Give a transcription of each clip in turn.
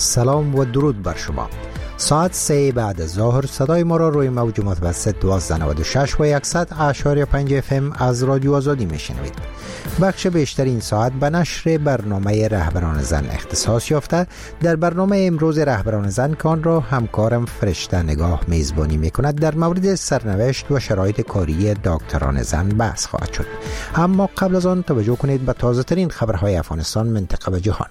سلام و درود بر شما. ساعت 3 بعد از ظهر صدای ما را روی موج متوسط 1296 و 100.5 FM از رادیو آزادی میشنوید. بخش بیشتر این ساعت به نشر برنامه رهبران زن اختصاص یافته. در برنامه امروز رهبران زن کان را همکارم فرشته نگاه میزبانی میکند. در مورد سرنوشت و شرایط کاری دکتران زن بحث خواهد شد. اما قبل از آن توجه کنید به تازه ترین خبرهای افغانستان، منطقه و جهان.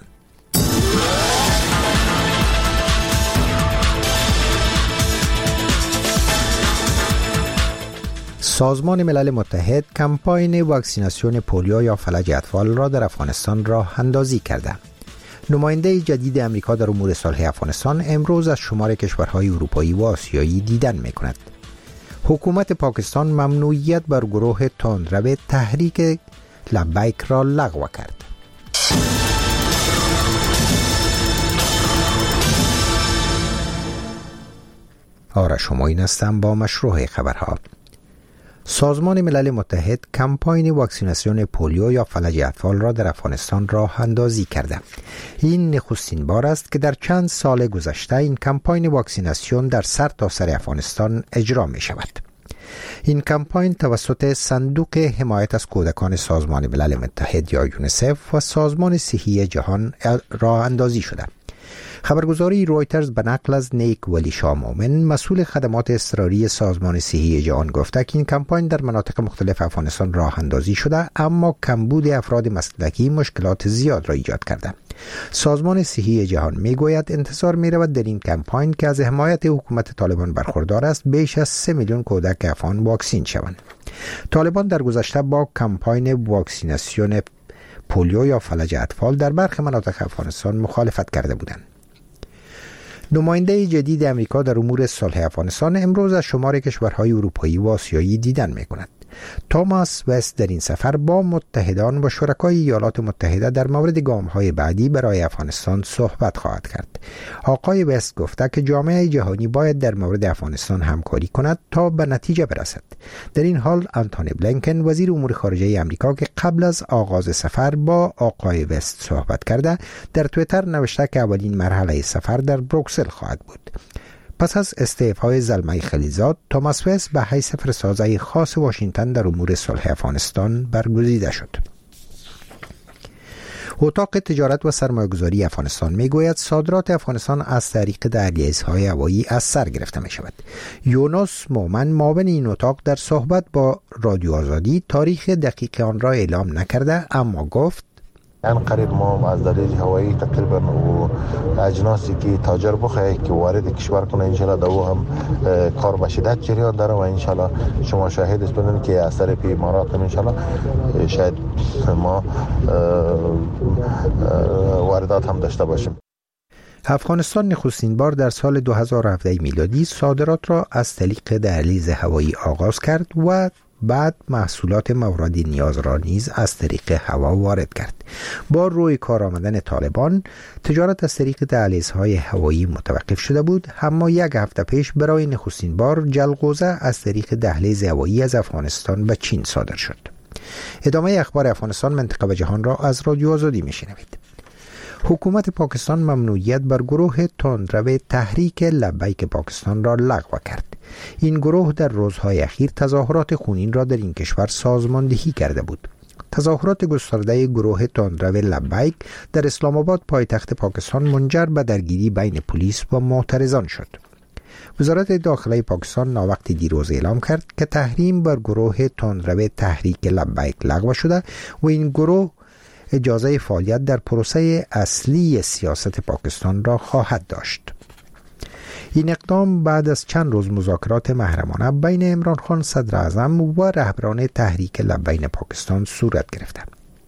سازمان ملل متحد کمپاین واکسیناسیون پولیو یا فلج اطفال را در افغانستان راه اندازی کرده. نماینده جدید امریکا در امور صلح افغانستان امروز از شمار کشورهای اروپایی و آسیایی دیدن می‌کند. حکومت پاکستان ممنوعیت بر گروه تندرو تحریک لبیک را لغو کرد. آرش همایون هستم با مشروع خبرها. سازمان ملل متحد کمپاین واکسیناسیون پولیو یا فلج اطفال را در افغانستان راه اندازی کرده. این نخستین بار است که در چند سال گذشته این کمپاین واکسیناسیون در سرتاسر افغانستان اجرا می شود. این کمپاین توسط صندوق حمایت از کودکان سازمان ملل متحد یا یونیسف و سازمان صحی جهان راه اندازی شده. خبرگزاری رویترز به نقل از نیک ولی شاه مومن مسئول خدمات اضطراری سازمان صحی جهان گفته که این کمپاین در مناطق مختلف افغانستان راه اندازی شده، اما کمبود افراد مسلکی مشکلات زیاد را ایجاد کرده. سازمان صحی جهان میگوید انتظار میرود در این کمپاین که از حمایت حکومت طالبان برخوردار است بیش از 3 میلیون کودک افغان واکسین شوند. طالبان در گذشته با کمپاین واکسیناسیون پولیو یا فلج اطفال در برخی مناطق افغانستان مخالفت کرده بودند. نماینده جدید امریکا در امور صلح افغانستان امروز از شمار کشورهای اروپایی و آسیایی دیدن می‌کند. توماس وست در این سفر با متحدان و شرکای ایالات متحده در مورد گام‌های بعدی برای افغانستان صحبت خواهد کرد. آقای وست گفته که جامعه جهانی باید در مورد افغانستان همکاری کند تا به نتیجه برسد. در این حال آنتونی بلینکن وزیر امور خارجه امریکا که قبل از آغاز سفر با آقای وست صحبت کرده، در توییتر نوشته که اولین مرحله سفر در بروکسل خواهد بود. پس از استعفای زلمه خلیزاد، توماس وست به حیث فرستاده خاص واشنگتن در امور صلح افغانستان برگزیده شد. اتاق تجارت و سرمایه‌گذاری افغانستان میگوید صادرات افغانستان از طریق دهلیزهای هوایی از سر گرفته می شود. یونس مومن معاون این اتاق در صحبت با رادیو آزادی تاریخ دقیق آن را اعلام نکرده، اما گفت ان قریب ما از دریای هوایی تقریبا اجناسی که تاجر بخواهی که وارد کشور کنه انشالله دو هم کار به شدت جریان داره و انشالله شما شاهد هستید که از طریق امارات انشالله شاید ما واردات هم داشته باشیم. افغانستان نخستین بار در سال 2017 میلادی صادرات را از طریق دهلیز هوایی آغاز کرد و بعد محصولات مورد نیاز را نیز از طریق هوا وارد کرد. با روی کار آمدن طالبان تجارت از طریق دهلیزهای هوایی متوقف شده بود، اما یک هفته پیش برای نخستین بار جلغوزه از طریق دهلیز هوایی از افغانستان به چین صادر شد. ادامه اخبار افغانستان، منطقه و جهان را از رادیو آزادی میشنوید. حکومت پاکستان ممنوعیت بر گروه تندرو تحریک لبیک پاکستان را لغو کرد. این گروه در روزهای اخیر تظاهرات خونین را در این کشور سازماندهی کرده بود. تظاهرات گسترده گروه تندرو لبیک در اسلام آباد پایتخت پاکستان منجر به درگیری بین پلیس و معترضان شد. وزارت داخله پاکستان ناوقت دیروز اعلام کرد که تحریم بر گروه تندرو تحریک لبیک لغو شده و این گروه اجازه فعالیت در پروسه اصلی سیاست پاکستان را خواهد داشت. این اقدام بعد از چند روز مذاکرات محرمانه بین عمران خان صدر اعظم و رهبران تحریک لبیک پاکستان صورت گرفته.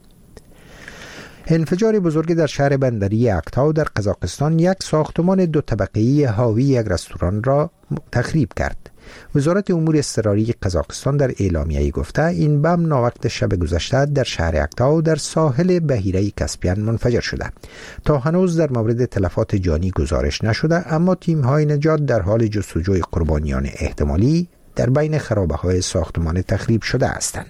انفجار بزرگ در شهر بندری اکتاو در قزاقستان یک ساختمان 2 طبقه‌ای حاوی یک رستوران را تخریب کرد. وزارت امور اضطراری قزاقستان در اعلامیه‌ای گفته این بم ناوقت شب گذشته در شهر اکتاو در ساحل بحیره کاسپیان منفجر شده. تا هنوز در مورد تلفات جانی گزارش نشده، اما تیم‌های نجات در حال جستجوی قربانیان احتمالی در بین خرابه‌های ساختمان تخریب شده هستند.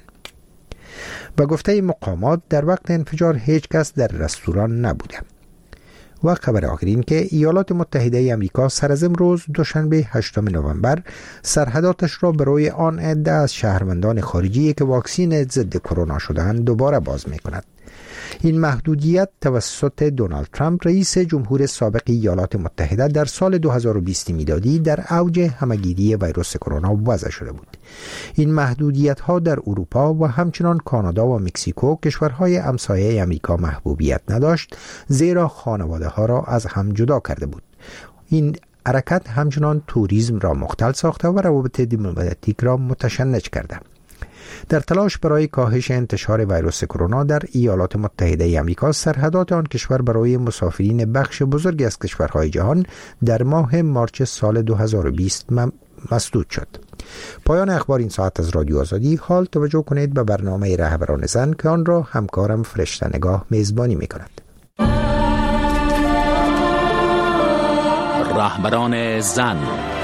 به گفته مقامات در وقت انفجار هیچ کس در رستوران نبوده. و خبر آخر این که ایالات متحده آمریکا سر از امروز دوشنبه 8 نوامبر سرحداتش را برای آن عده از شهروندان خارجی که واکسین ضد کرونا شده‌اند دوباره باز می‌کند. این محدودیت توسط دونالد ترامپ رئیس جمهور سابق ایالات متحده در سال 2020 میلادی در اوج همه‌گیری ویروس کرونا وضع شده بود. این محدودیت ها در اروپا و همچنان کانادا و مکزیکو کشورهای همسایه آمریکا محبوبیت نداشت، زیرا خانواده ها را از هم جدا کرده بود. این حرکت همچنان توریسم را مختل ساخته و روابط دیپلماتیک را متشنج کرده. در تلاش برای کاهش انتشار ویروس کرونا در ایالات متحده آمریکا، سرحدات آن کشور برای مسافرین بخش بزرگی از کشورهای جهان در ماه مارس سال 2020 مسدود شد. پایان اخبار این ساعت از رادیو آزادی. حال توجه کنید به برنامه رهبران زن که آن را همکارم فرشته نگاه میزبانی می‌کند. رهبران زن.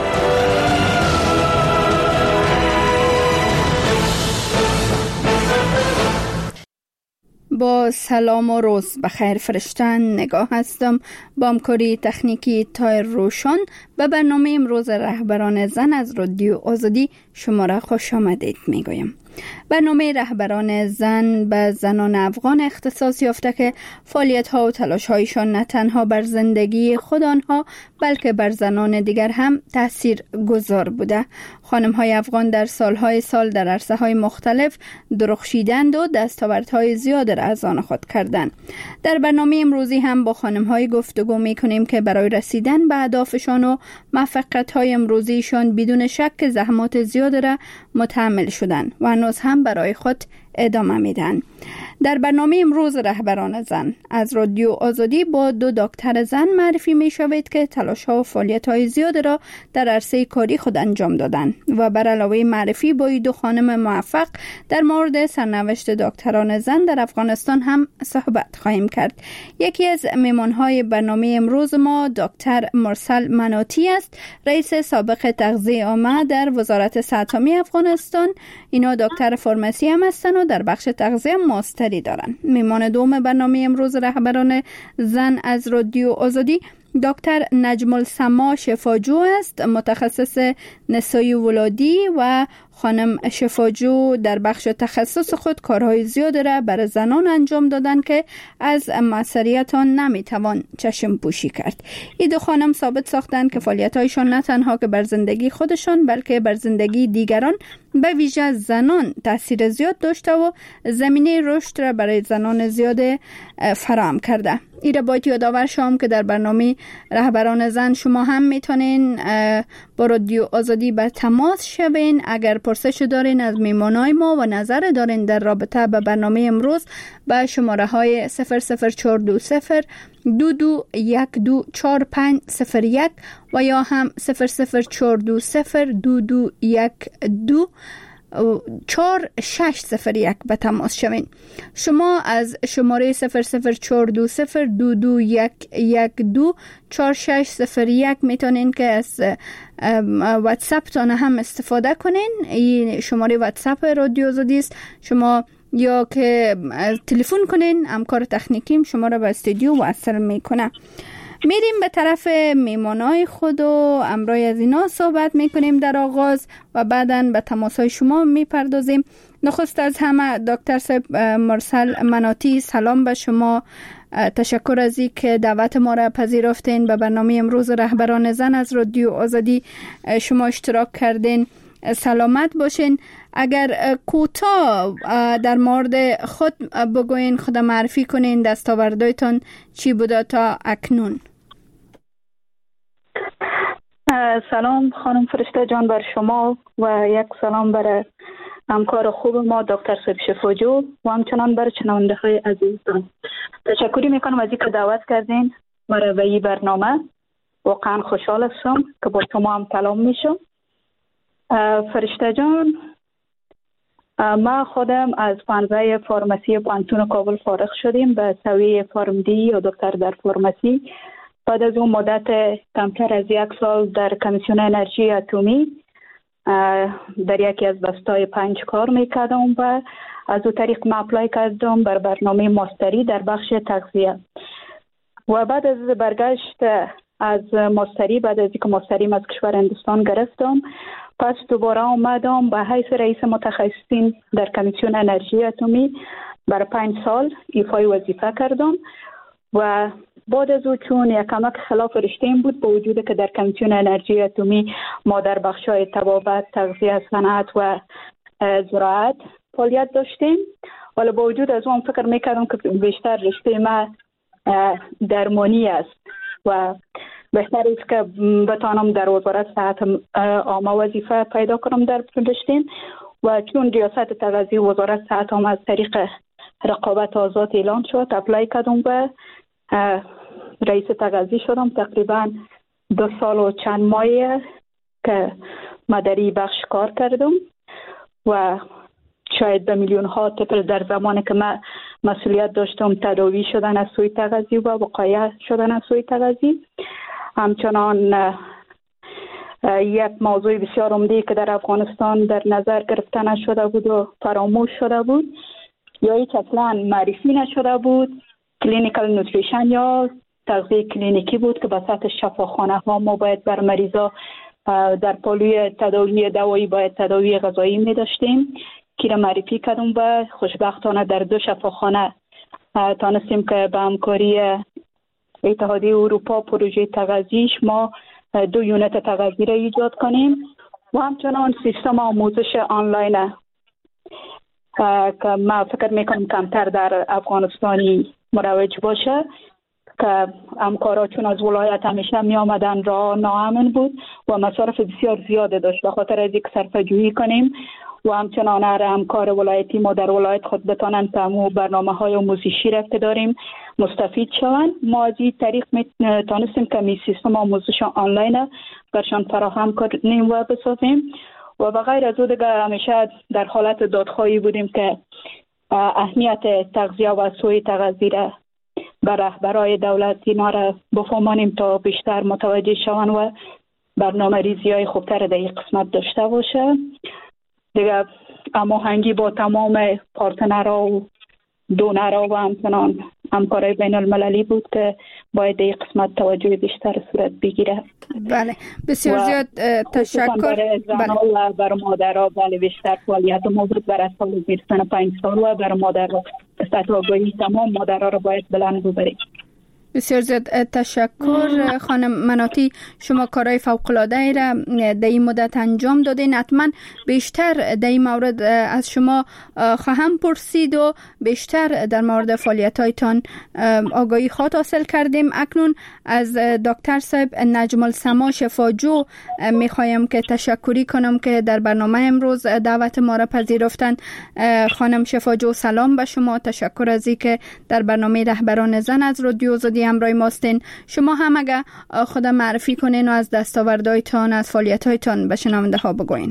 با سلام و روز بخیر، فرشته نگاه هستم. با همکاری تکنیکی تایر روشن به برنامه امروز رهبران زن از رادیو آزادی شما را خوش آمدید میگویم. برنامه رهبران زن به زنان افغان اختصاص یافته که فعالیت‌ها و تلاش‌هایشان نه تنها بر زندگی خود آنها بلکه بر زنان دیگر هم تأثیر گذار بوده. خانم‌های افغان در سال‌های سال در عرصه‌های مختلف درخشیدند و دستاوردهای زیاد را از آن خود کردند. در برنامه امروزی هم با خانم‌های گفتگو می‌کنیم که برای رسیدن به اهدافشان و موفقیت‌های امروزیشان بدون شک زحمات زیاد را متحمل شدند و هنوز هم برای خود ادامه میدن. در برنامه امروز رهبران زن از رادیو آزادی با دو دکتر زن معرفی می شوید که تلاش ها و فعالیت های زیاد را در عرصه کاری خود انجام دادن و بر علاوه معرفی با دو خانم موفق در مورد سرنوشت دکتران زن در افغانستان هم صحبت خواهیم کرد. یکی از مهمان های برنامه امروز ما دکتر مرسل مناتی است، رئیس سابق تغذیه عامه در وزارت صحت عامه افغانستان. اینا دکتر فارمسی هم هستن و در بخش تغذیه ماستری دارن. مهمان دوم برنامه امروز رهبران زن از رادیو آزادی دکتر نجم السما شفاجو است، متخصص نسایی ولادی و خانم شفاجو در بخش تخصص خود کارهای زیاد را برای زنان انجام دادن که از مسئولیت آن نمیتوان چشم پوشی کرد. این دو خانم ثابت ساختند که فعالیت‌هایشان نه تنها که بر زندگی خودشان بلکه بر زندگی دیگران به ویژه زنان تاثیر زیاد داشته و زمینه رشد را برای زنان زیاد فراهم کرده. ایره باید یادآور شوم که در برنامه رهبران زن شما هم میتونین با رادیو آزادی به تماس شوین. اگر پرسش دارین از میمانای ما و نظر دارین در رابطه به برنامه امروز به شماره های 00420 22124501 و یا هم 00420 2212 4601 به تماس شوین. شما از شماره 00420 2212 4601 میتونین که از واتساپ تان هم استفاده کنین. این شماره واتساپ رادیو آزادی است. شما یا که تلفن کنین، همکار تکنیکیم شما را به استودیو وصل میکنه. میریم به طرف میمانای خود و امروز از اینا صحبت میکنیم در آغاز و بعداً به تماسهای شما میپردازیم. نخست از همه دکتر صاحب مرسل مناتی، سلام به شما. تشکر از این که دعوت ما را پذیرفتین به برنامه امروز رهبران زن از رادیو آزادی شما اشتراک کردین. سلامت باشین. اگر کوتاه در مورد خود بگوین، خود معرفی کنین، دستاوردهایتان چی بوده تا اکنون؟ سلام خانم فرشته جان بر شما و یک سلام بر همکار خوب ما دکتر صاحب شفاجو و همچنان بر شنونده های عزیزتان. تشکری میکنم از اینکه دعوت کردین مرا به این برنامه. واقعا خوشحال هستم که با شما هم کلام میشم. فرشته جان، ما خودم از پانزه فارمسی پانتون کابل فارغ شدیم به سویه فارمدی یا دکتر در فارمسی. بعد از اون مدت کمتر از یک سال در کمیسیون انرژی اتمی در یکی از بستای 5 کار میکردم و از او طریق ما اپلای کردم بر برنامه ماستری در بخش تغذیه. و بعد از برگشت از ماستری، بعد از اینکه ماستریم از کشور هندوستان گرفتم، پس دوباره آمدم به حیث رئیس متخصصین در کمیسیون انرژی اتمی برای 5 سال ایفای وظیفه کردم و بعد از او چون یک کمک خلاف رشته این بود، با وجود که در کمیسیون انرژی اتمی ما در بخش‌های طبابت، تغذیه، صنعت و زراعت فعالیت داشتیم، ولی با وجود از اون فکر میکردم که بیشتر رشته ما درمانی است و بهتر است که بتانم در وزارت صحت عامه وظیفه پیدا کنم در رشته. و چون ریاست تغذیه وزارت صحت عامه از طریق رقابت آزاد اعلان شد، اپلای کردم و رئیس تغذیه شدم. تقریبا 2 سال و چند ماه که ما در این بخش کار کردم و شاید به میلیون ها طفل در زمانی که من مسئولیت داشتم تداوی شدن از سوی تغذیه و وقایه شدن از سوی تغذیه. همچنان یک موضوع بسیار عمده که در افغانستان در نظر گرفته نشده بود و فراموش شده بود یا هیچ اصلا معرفی نشده بود، کلینیکال نوتریشن یا تغذیه کلینیکی بود که به سطح شفاخانه ها ما باید بر مریضا در پالوی تداوی دوایی باید تداوی غذایی می داشتیم که را معرفی کردم و خوشبختانه در 2 شفاخانه تانستیم که به همکاری اتحادیه اروپا پروژه تغذیش ما 2 یونت تغذیه را ایجاد کنیم و همچنان سیستم آموزش آنلاین که ما فکر میکنم کمتر در افغانستانی مروج باشه که همکارا چون از ولایت همیشه می آمدن را ناامن بود و مصارف بسیار زیاد داشت، به خاطر از اینکه صرفه جویی کنیم و همچنان همکار ولایتی ما در ولایت خود بتانند تمام برنامه‌های آموزشی را که داریم مستفید شوند. ما از این طریق تانستیم که می سیستم آموزش آنلاین برشان فراهم کنیم و بسازیم و بغیر از او دیگه همیشه در حالت دادخواهی بودیم که اهمیت تغذیه و سوی تغذیه را به رهبرای دولت اینا را بفهمانیم تا بیشتر متوجه شوند و برنامه ریزی های خوبتر در این قسمت داشته باشه. دیگه هماهنگی با تمام پارتنرها و دونرها و همچنان همکارای بین المللی بود که باید این قسمت توجه بیشتر صورت بگیره. بله بسیار زیاد تشکر. و بر مادرها بله بیشتر فعالیت ما بود برای سال میرسن 5 سال و بر مادرها سطح آگاهی تمام مادرها رو باید بلند ببرید. بسیار زیاد تشکر خانم مناطی، شما کارهای فوق‌العاده را در این مدت انجام دادین. حتما بیشتر در این مورد از شما خواهم پرسید و بیشتر در مورد فعالیت‌هایتان آگاهی حاصل کردیم. اکنون از دکتر صاحب نجم السما شفاجو میخوایم که تشکری کنم که در برنامه امروز دعوت ما را پذیرفتن. خانم شفاجو سلام به شما، تشکر از اینکه در برنامه رهبران زن از رادیو آزادی همراه ماستین. شما هم اگه خود معرفی کنین و از دستاوردهایتان از فعالیت‌هایتان به شنونده ها بگوین.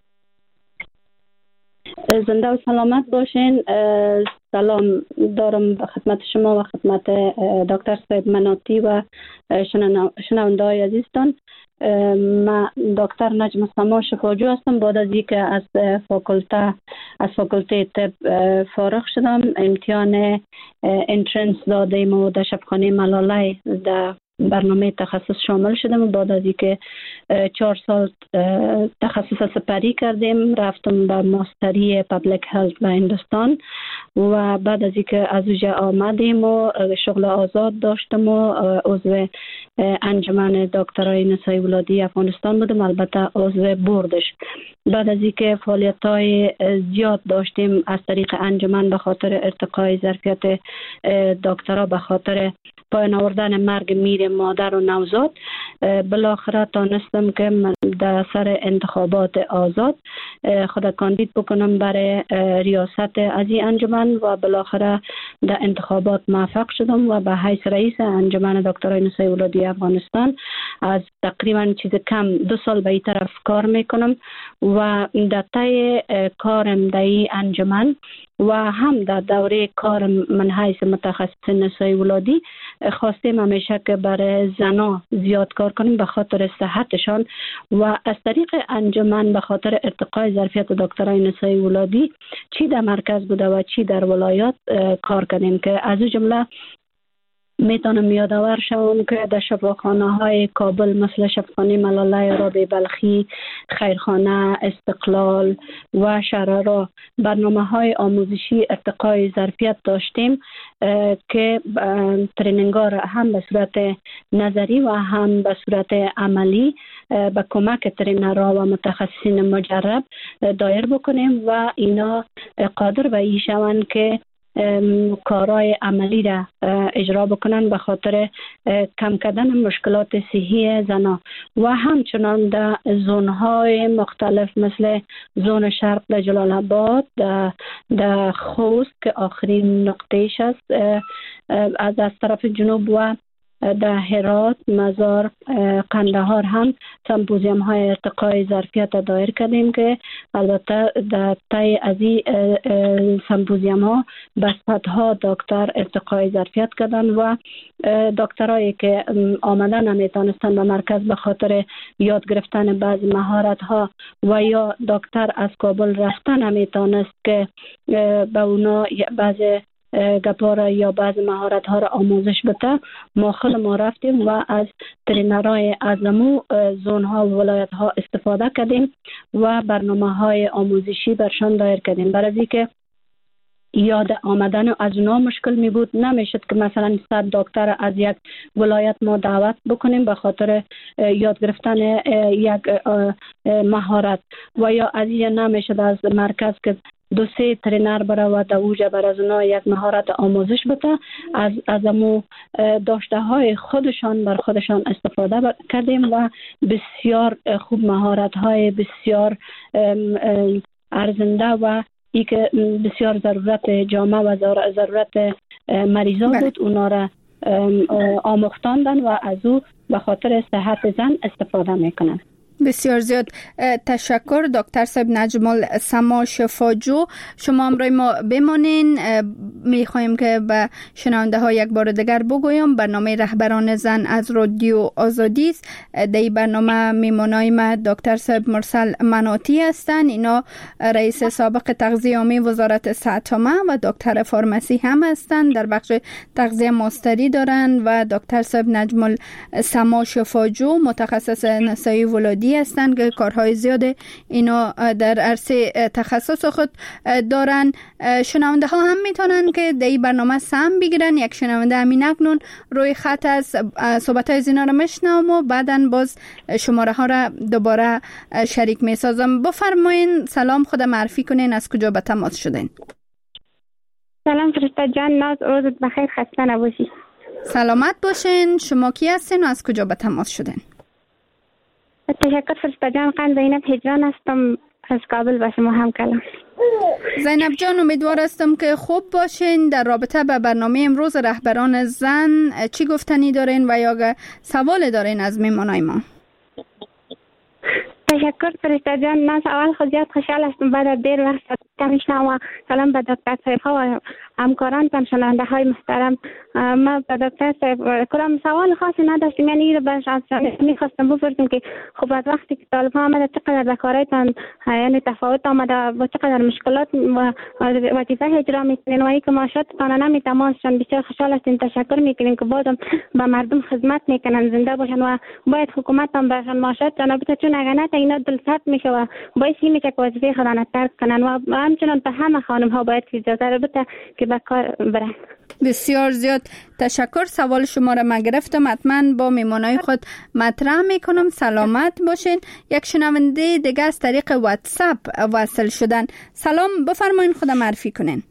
زنده و سلامت باشین. سلام دارم به خدمت شما و خدمت دکتر صاحب مناطی و شنونده های عزیزتان. من دکتر نجم السما شفاجو هستم. بعد از اینکه از فاکولته طب فارغ شدم، امتحان انترنس دادیم و در شبخانه ملاله در برنامه تخصص شامل شدم و بعد از اینکه 4 سال تخصص سپری کردیم رفتم به ماستری پابلیک هلت به هندوستان و بعد از اینکه از اونجا آمدیم و شغل آزاد داشتم و عضو انجمن دکترای نسای ولادی افغانستان بودم، البته عضو بوردش. بعد از اینکه فعالیت‌های زیاد داشتیم از طریق انجمن به خاطر ارتقای ظرفیت دکترا، به خاطر پایان آوردن مرگ میر مادر و نوزاد، بالاخره تانستم که من در سر انتخابات آزاد خود کاندید بکنم برای ریاست از این انجمن و بالاخره در انتخابات موفق شدم و به حیث رئیس انجمن دکترای نسای ولادی افغانستان از تقریبا چیز کم 2 سال به این طرف کار میکنم و در طی کارم در این انجمن و هم در دوره کار من حیث متخصص نسای ولادی خواستیم همیشه که برای زنا زیاد کار کنیم به خاطر صحتشان و از طریق انجمن به خاطر ارتقای ظرفیت دکترای نسای ولادی چی در مرکز بوده و چی در ولایات کار کردیم که از اون جمله میتونم یادآور شوم که در شفاخانه های کابل مثل شفاخانه ملاله رابعه بلخی، خیرخانه، استقلال و شرارا برنامه های آموزشی ارتقای ظرفیت داشتیم که ترینینگ‌ها را هم به صورت نظری و هم به صورت عملی با کمک ترینرها و متخصصین مجرب دایر بکنیم و اینا قادر به این شوند که کارهای عملی را اجرا بکنن به خاطر کم کردن مشکلات صحی زنان و همچنان در زونهای مختلف مثل زون شرق در جلال آباد، در خوست که آخرین نقطهش است، از طرف جنوب و در هرات، مزار، قندهار هم سمپوزیوم های ارتقای ظرفیت دایر کردیم که البته در طی از این سمپوزیوم ها به صدها دکتر ارتقای ظرفیت کردن و دکترایی که آمدن نمیتونستن به مرکز به خاطر یاد گرفتن بعض مهارت ها و یا دکتر از کابل رفتن نمیتونست که به اونا بعض گپارا یا بعض مهارت ها را آموزش بده، ما خود ما رفتیم و از ترینرهای ازمو زون ها و ولایت ها استفاده کردیم و برنامه های آموزشی برشان دایر کردیم. برای که یاد آمدن از اونا مشکل می بود، نمیشد که مثلا 100 دکتر از یک ولایت ما دعوت بکنیم به خاطر یاد گرفتن یک مهارت و یا از این نمیشد از مرکز که 2-3 ترینر بره و دوجه بر از اونا یک مهارت آموزش بده. از امو داشته های خودشان بر خودشان استفاده کردیم و بسیار خوب مهارت های بسیار ارزنده و ای که بسیار ضرورت جامعه و ضرورت مریضان بود اونا را آموختاندن و از او به خاطر صحت زن استفاده میکنن. بسیار زیاد تشکر دکتر صاحب نجم السما شفاجو. شما همراه ما بمانین. میخوایم که به شنونده ها یک بار دیگر بگویم برنامه رهبران زن از رادیو آزادی است. در این برنامه میمانای ما دکتر صاحب مرسل مناطی هستند. اینا رئیس سابق تغذیه عامه وزارت صحت عامه و دکتر فارمسی هم هستند، در بخش تغذیه ماستری دارند و دکتر صاحب نجم السما شفاجو متخصص نسایی ولادی هستند که کارهای زیاد اینا در عرصه تخصص خود دارن. شنونده ها هم میتونن که در این برنامه سهم بگیرن. یک شنونده همین اکنون روی خط از صحبت های زینا را میشنوم و بعدا باز شماره ها را دوباره شریک میسازم. بفرمایین سلام، خود معرفی کنین، از کجا به تماس شدین؟ سلام فرشته جان، ناز روزت بخیر، خسته نباشی. سلامت باشین. شما کی هستین و از کجا به تماس شدین؟ تشکر فرشته جان. قند زینب هجران هستم، از کابل به شما هم کلام. زینب جان، امیدوار هستم که خوب باشین. در رابطه به برنامه امروز رهبران زن چی گفتنی دارین و یا سوال دارین از میمانای ما؟ تشکر فرشته جان. من اول خود زیاد خوشحال هستم بعد از دیر وقت میشنم و سلام به دکتر صاحب ها و همکاران شنونده های محترم. ما به دکتر صاحب کلام سوال خاصی نداشتیم، یعنی رو باش از میخواستم بپرسیم که خب از وقتی که طالب ها آمده چقدر به کارایتان یعنی تفاوت آمده و چقدر مشکلات و وظیفه اجرا میکنین و ای که معاشاتتان نمیتماسشان بسیار خوشحال هستیم. تشکر میکنیم که بازم به مردم خدمت میکنن، زنده باشن و باید حکومت هم برشان معاشاتشان بده، چون اگر نه اینا دلسرد میشه و باعث میشه که وظیفه خودشان ترک کنن و همچنان به همه خانم ها باید اجازه بده که به کار برن. بسیار زیاد تشکر. سوال شما را من گرفتم، حتما با میمانای خود مطرح میکنم. سلامت باشین. یک شنونده دیگه از طریق واتساپ وصل شدن. سلام، بفرمایین خود معرفی کنین.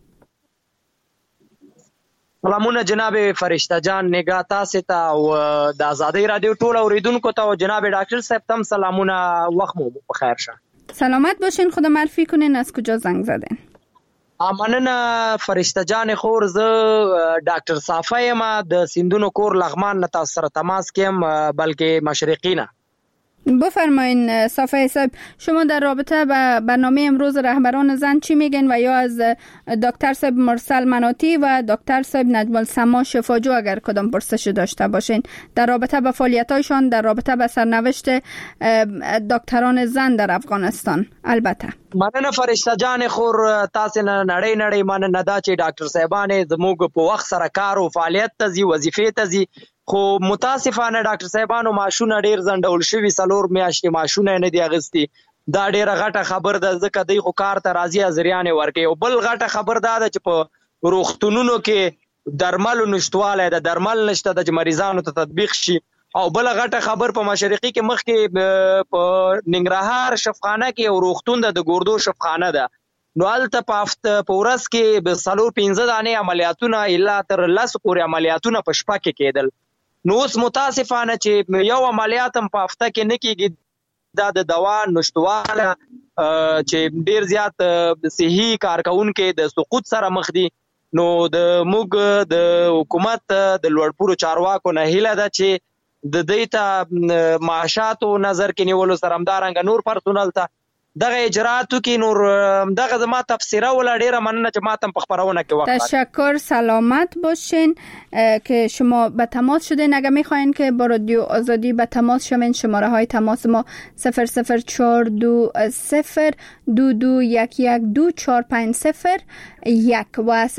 سلامونه جناب فرشته جان، نگاه تاسو ته او د آزادۍ رادیو ټول اوریدونکو ته او جناب ډاکټر صاحب تم سلامونه، وخت مو بخیر شه. سلامت باشین. خود معرفی کنین، از کجا زنگ زدین؟ مننه فرشته جان خور. زه ډاکټر صافی یم د سیندونو کور لغمان نه تاسو سره تماس کیم، بلکې مشرقی نه. بفرمایین صافی صاحب، شما در رابطه با برنامه امروز رهبران زن چی میگین و یا از دکتر صاحب مرسل مناطی و دکتر صاحب نجم السما شفاجو اگر کدام پرسش داشته باشین در رابطه با فعالیتایشان، در رابطه با سرنوشت دکتران زن در افغانستان؟ البته مننه فرشته جان خور، تاسو نه نړۍ مننه دا چې ډاکټر صاحبانه زموږ په وخت سره کار او فعالیت ته ځي، وظیفې ته ځي، خو متاسفانه ډاکټر صاحبانو معاشونه ډیر زندول شوي، 4 میاشتې معاشونه نه دی اغستی. دا ډیره غټه خبر ده، ځکه دوی خو کار ته راځي ازریانې ورکوي. او بل غټه خبر ده چې په روغتونونو کې درملو نشټوالی ده، درمل نشته د مریضانو ته تطبیق شي. او بل غټه خبر په مشرقي کې مخکې په ننګرهار شفخانه کې او روغتون د ګوردو شفخانه ده، نو هلته په ورځ کې به 4-5 دانې عملیاتونه الا تر 10 پورې عملیاتونه په شپه کې کېدل. نو اوس متاسفانه چې یو عملیات هم په هفته کې نه کېږي. دا د دوا نشټواله چې ډیر زیات صحي کارکونکو د سقوط سره مخ دي. نو د موږ د حکومت د لوړپوړو چارواکو نه هیله ده چې د دې ته معاشاتو نظر کې نیولو سره همدارنګه نور پرسونل ته دغه اجراتو کې نور دغه زما تفسیره ولا ډیره مننه چې ماتم په خبرونه کې وقت. تشکر، سلامت باشین که شما به تماس شدین. اگه میخواین که با رادیو آزادی به تماس شوین، شماره های تماس ما 00420 22112450 و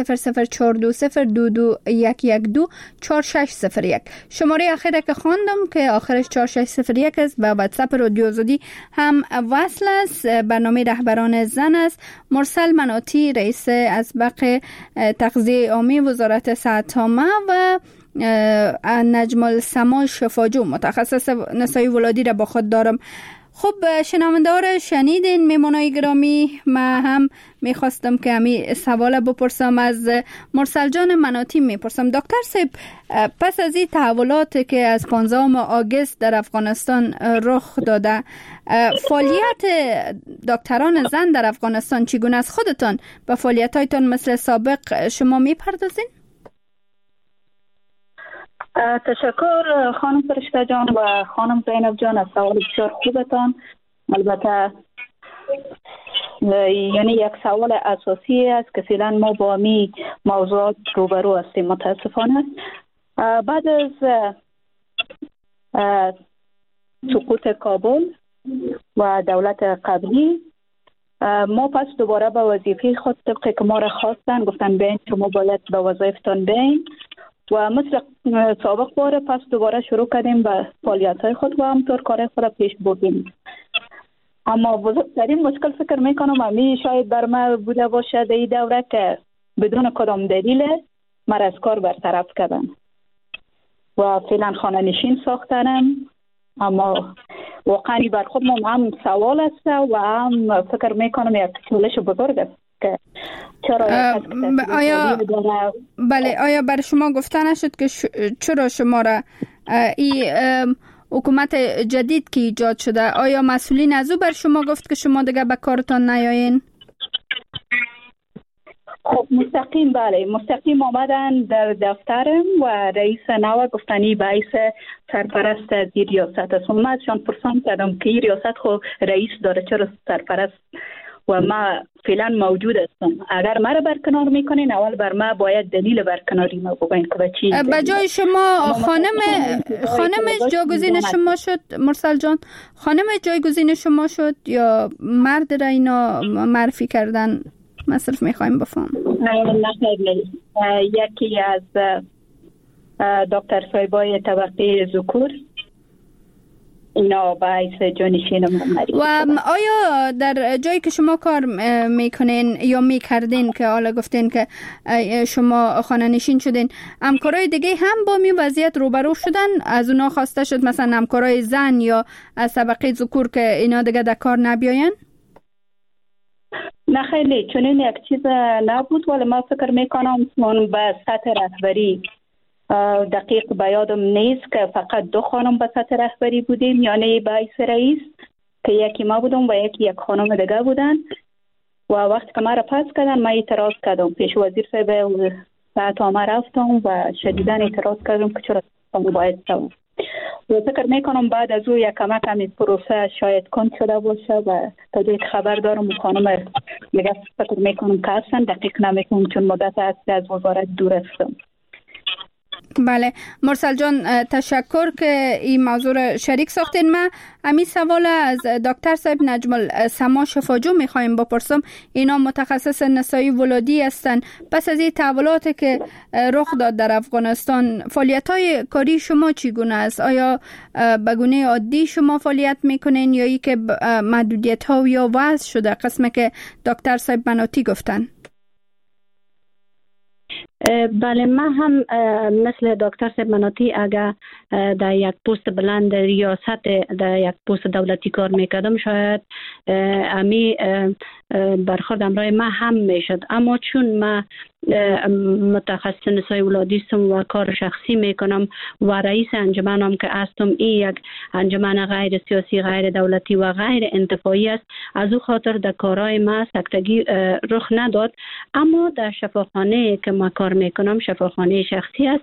0042022112460 شماره اخیره که خواندم که آخرش 4601 است، به واتساپ رادیو آزادی هم وصل است. برنامه رهبران زن است. مرسل مناطی رئیس اسبق تغذیه عامه وزارت صحت عامه و نجم السما شفاجو متخصص نسای ولادی را با خود دارم. خب شنونده را شنیدین میمونای گرامی. من هم میخواستم که همی سوال بپرسم از مرسل جان مناطی. میپرسم دکتر صاحب، پس از این تحولاتی که از 15 آگوست در افغانستان رخ داده، فعالیت دکتران زن در افغانستان چگونه است؟ خودتان به فعالیتایتان مثل سابق شما میپردازین؟ تشکر خانم فرشته جان و خانم زینب جان از سوال بسیار خوبتان. البته یعنی یک سوال اساسی است که فعلا ما با می موضوعات روبرو هستیم متاسفانه. بعد از سقوط کابل و دولت قبلی ما پس دوباره به وظیفه خود طبقی که ما را خواستن، گفتن بین شما باید به وظایفتان بین و مثل سابق باره پس دوباره شروع کردیم به فعالیت‌های خود و همطور کار خود را پیش بردیم. اما بزرگترین مشکل فکر میکنم همی شاید بر ما بوده باشه در این دوره که بدون کدام دلیل مرا از کار برطرف کردن و فعلا خانه نشین ساختنم. اما واقعا بر خود ما هم سوال است و هم فکر میکنم یک چالش بزرگ است که آیا بر شما گفته نشد که چرا شما را این حکومت جدید که ایجاد شده، آیا مسئولین از او بر شما گفت که شما دیگه به کارتان نیایین؟ خب مستقیم بله، مستقیم آمدن در دفترم و رئیس نو گفتنی باعث سرپرست از این ریاست است. من ازشان پرسان کردم که این ریاست خود رئیس داره، چرا سرپرست؟ و ما فعلا موجود هستم. اگر ما را برکنار میکنین اول بر ما باید دلیل برکناری ما بگوین که به چی. به جای شما خانم جایگزین شما شد مرسل جان؟ خانم جایگزین شما شد یا مرد را اینا معرفی کردن؟ مصرف میخوایم بفهم. یکی از دکتر صاحبای طبقه ذکور اینا باعث جانشین ممری. و آیا در جایی که شما کار میکنین یا میکردین که حالا گفتین که شما خانه نشین شدین، همکارای دیگه هم با می وضعیت روبرو شدن؟ از اونا خواسته شد مثلا همکارای زن یا از طبقه ذکور که اینا دیگه در کار نبیاین؟ نه خیلی چنین یک چیز نبود، ولی من فکر میکنم من به سطح رهبری دقیق به یادم نیست که فقط 2 خانم به سطح رهبری بودیم، یعنی باعث رئیس که یکی ما بودم و یک خانم دیگه بودن. و وقتی که ما را پس کردن من اعتراض کردم، پیش وزیر صاحب صحت عامه رفتم و شدیداً اعتراض کردم که چرا باید و فکر میکنم بعد از او یک کمک همین پروسه شاید کند شده باشه و تا جایی که خبر دارم خانم دیگه فکر میکنم که اصلا دقیق نمیکنم چون مدت است از وزارت دور هستم. بله مرسل جان تشکر که این موضوع را شریک ساختین. من همین سوال از دکتر صاحب نجم السما شفاجو میخوایم بپرسم. اینا متخصص نسایی ولادی هستن. پس از این تحولاتی که رخ داد در افغانستان فعالیت‌های کاری شما چگونه است؟ آیا به گونه عادی شما فعالیت میکنین یا ای که محدودیت‌ها یا وضع شده قسمی که دکتر صاحب مناطی گفتن؟ بله من هم مثل دکتر صاحب مناطی اگر در یک پست بلند ریاست در یک پست دولتی کار میکردم شاید امی برخورد امرای من هم میشد، اما چون من متخصص نسای ولادی هستم و کار شخصی میکنم و رئیس انجمنم که هستم این یک انجمن غیر سیاسی غیر دولتی و غیر انتفاعی است، از او خاطر در کارهای ما سکتگی رخ نداد. اما در شفاخانه که ما کار میکنم شفاخانه شخصی است،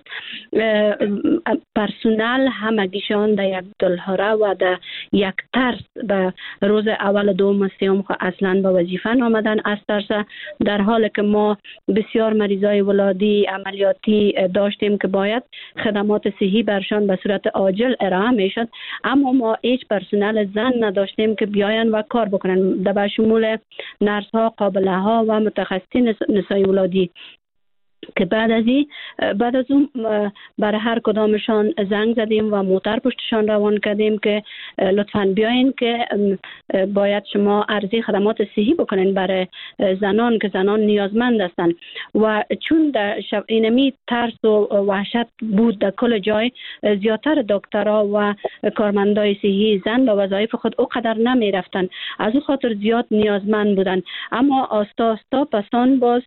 پرسونل همگیشان در یک دلهره و در یک طرز به روز اول دوم و سوم اصلا به وظیفه آمدن از طرز، در حالی که ما بسیار مریضای ولادی عملیاتی داشتیم که باید خدمات صحی برشان به صورت عاجل ارائه میشد، اما ما هیچ پرسنل زن نداشتیم که بیاین و کار بکنن، در شمول نرس ها، قابله ها و متخصصین نسای ولادی که بعد از اون برای هر کدامشان زنگ زدیم و موتر پشتشان روان کردیم که لطفاً بیاین که باید شما عرضه خدمات صحی بکنین برای زنان که زنان نیازمند هستند. و چون در اینمی ترس و وحشت بود در کل جای، زیادتر دکترها و کارمندای صحی زن به وظایف خود اوقدر نمی رفتن، از او خاطر زیاد نیازمند بودن. اما آستا آستا پسان باز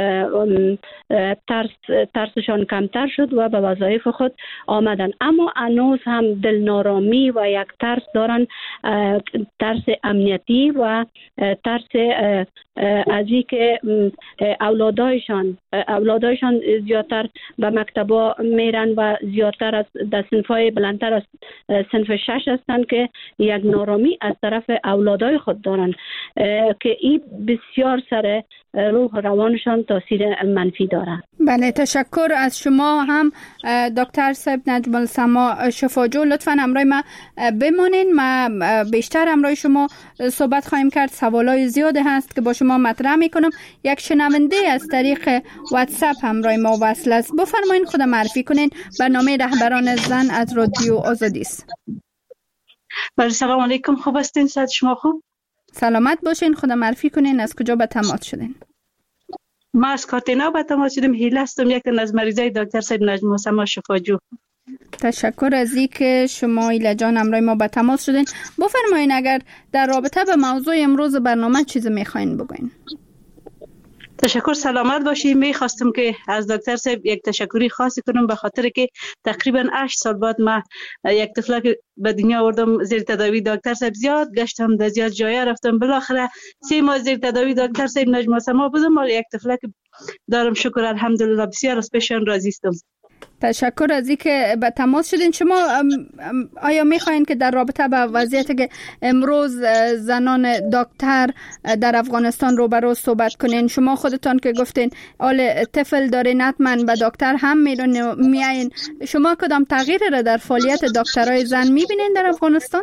ترسشان کمتر شد و به وظایف خود آمدن، اما هنوز هم دلنارامی و یک ترس دارن، ترس امنیتی و ترس از اینکه اولادایشان زیادتر به مکتبا میرن و زیادتر از در صنفای بلندتر از صنف 6 هستند که یک نارامی از طرف اولادای خود دارن که این بسیار سر روح روانشان تاثیر منفی داره. بله تشکر از شما هم دکتر صاحب نجم السما شفاجو. لطفاً همراه ما بمانین، ما بیشتر همراه شما صحبت خواهیم کرد. سوالای زیاده هست که با شما مطرح میکنم. یک شنونده از طریق واتساپ همراه ما وصل است. بفرمایین خود معرفی کنین. برنامه رهبران زن از رادیو آزادی است. بله سلام علیکم، خوب هستین؟ صحت شما خوب؟ سلامت باشین. خود معرفی کنین. از کجا به تماس شدین؟ ما از کاتینا به تماس شدیم. هیله هستم، یک از مریضای دکتر صاحب نجم السما شفاجو. تشکر از اینکه شما ایلا جان همراه ما به تماس شدین. بفرمایین اگر در رابطه به موضوع امروز برنامه چیزی میخواین بگوین. تشکر، سلامت باشی. میخواستم که از دکتر صاحب یک تشکری خاصی کنم به خاطر که تقریبا 8 سال بعد ما یک طفلک به دنیا آوردم زیر تداوی دکتر صاحب. زیاد گشتم، در زیاد جایا رفتم، بالاخره 3 ماه زیر تداوی دکتر صاحب نجم السما بودم و یک طفلک دارم. شکر الحمدلله، بسیار از پیشان راضی هستم. تشکر از اینکه به تماس شدین. شما آیا میخواین که در رابطه با وضعیتی که امروز زنان دکتر در افغانستان روبرو صحبت کنین؟ شما خودتان که گفتین آل طفل دارین، حتما به دکتر هم میاین. شما کدام تغییر را در فعالیت دکترای زن میبینین در افغانستان؟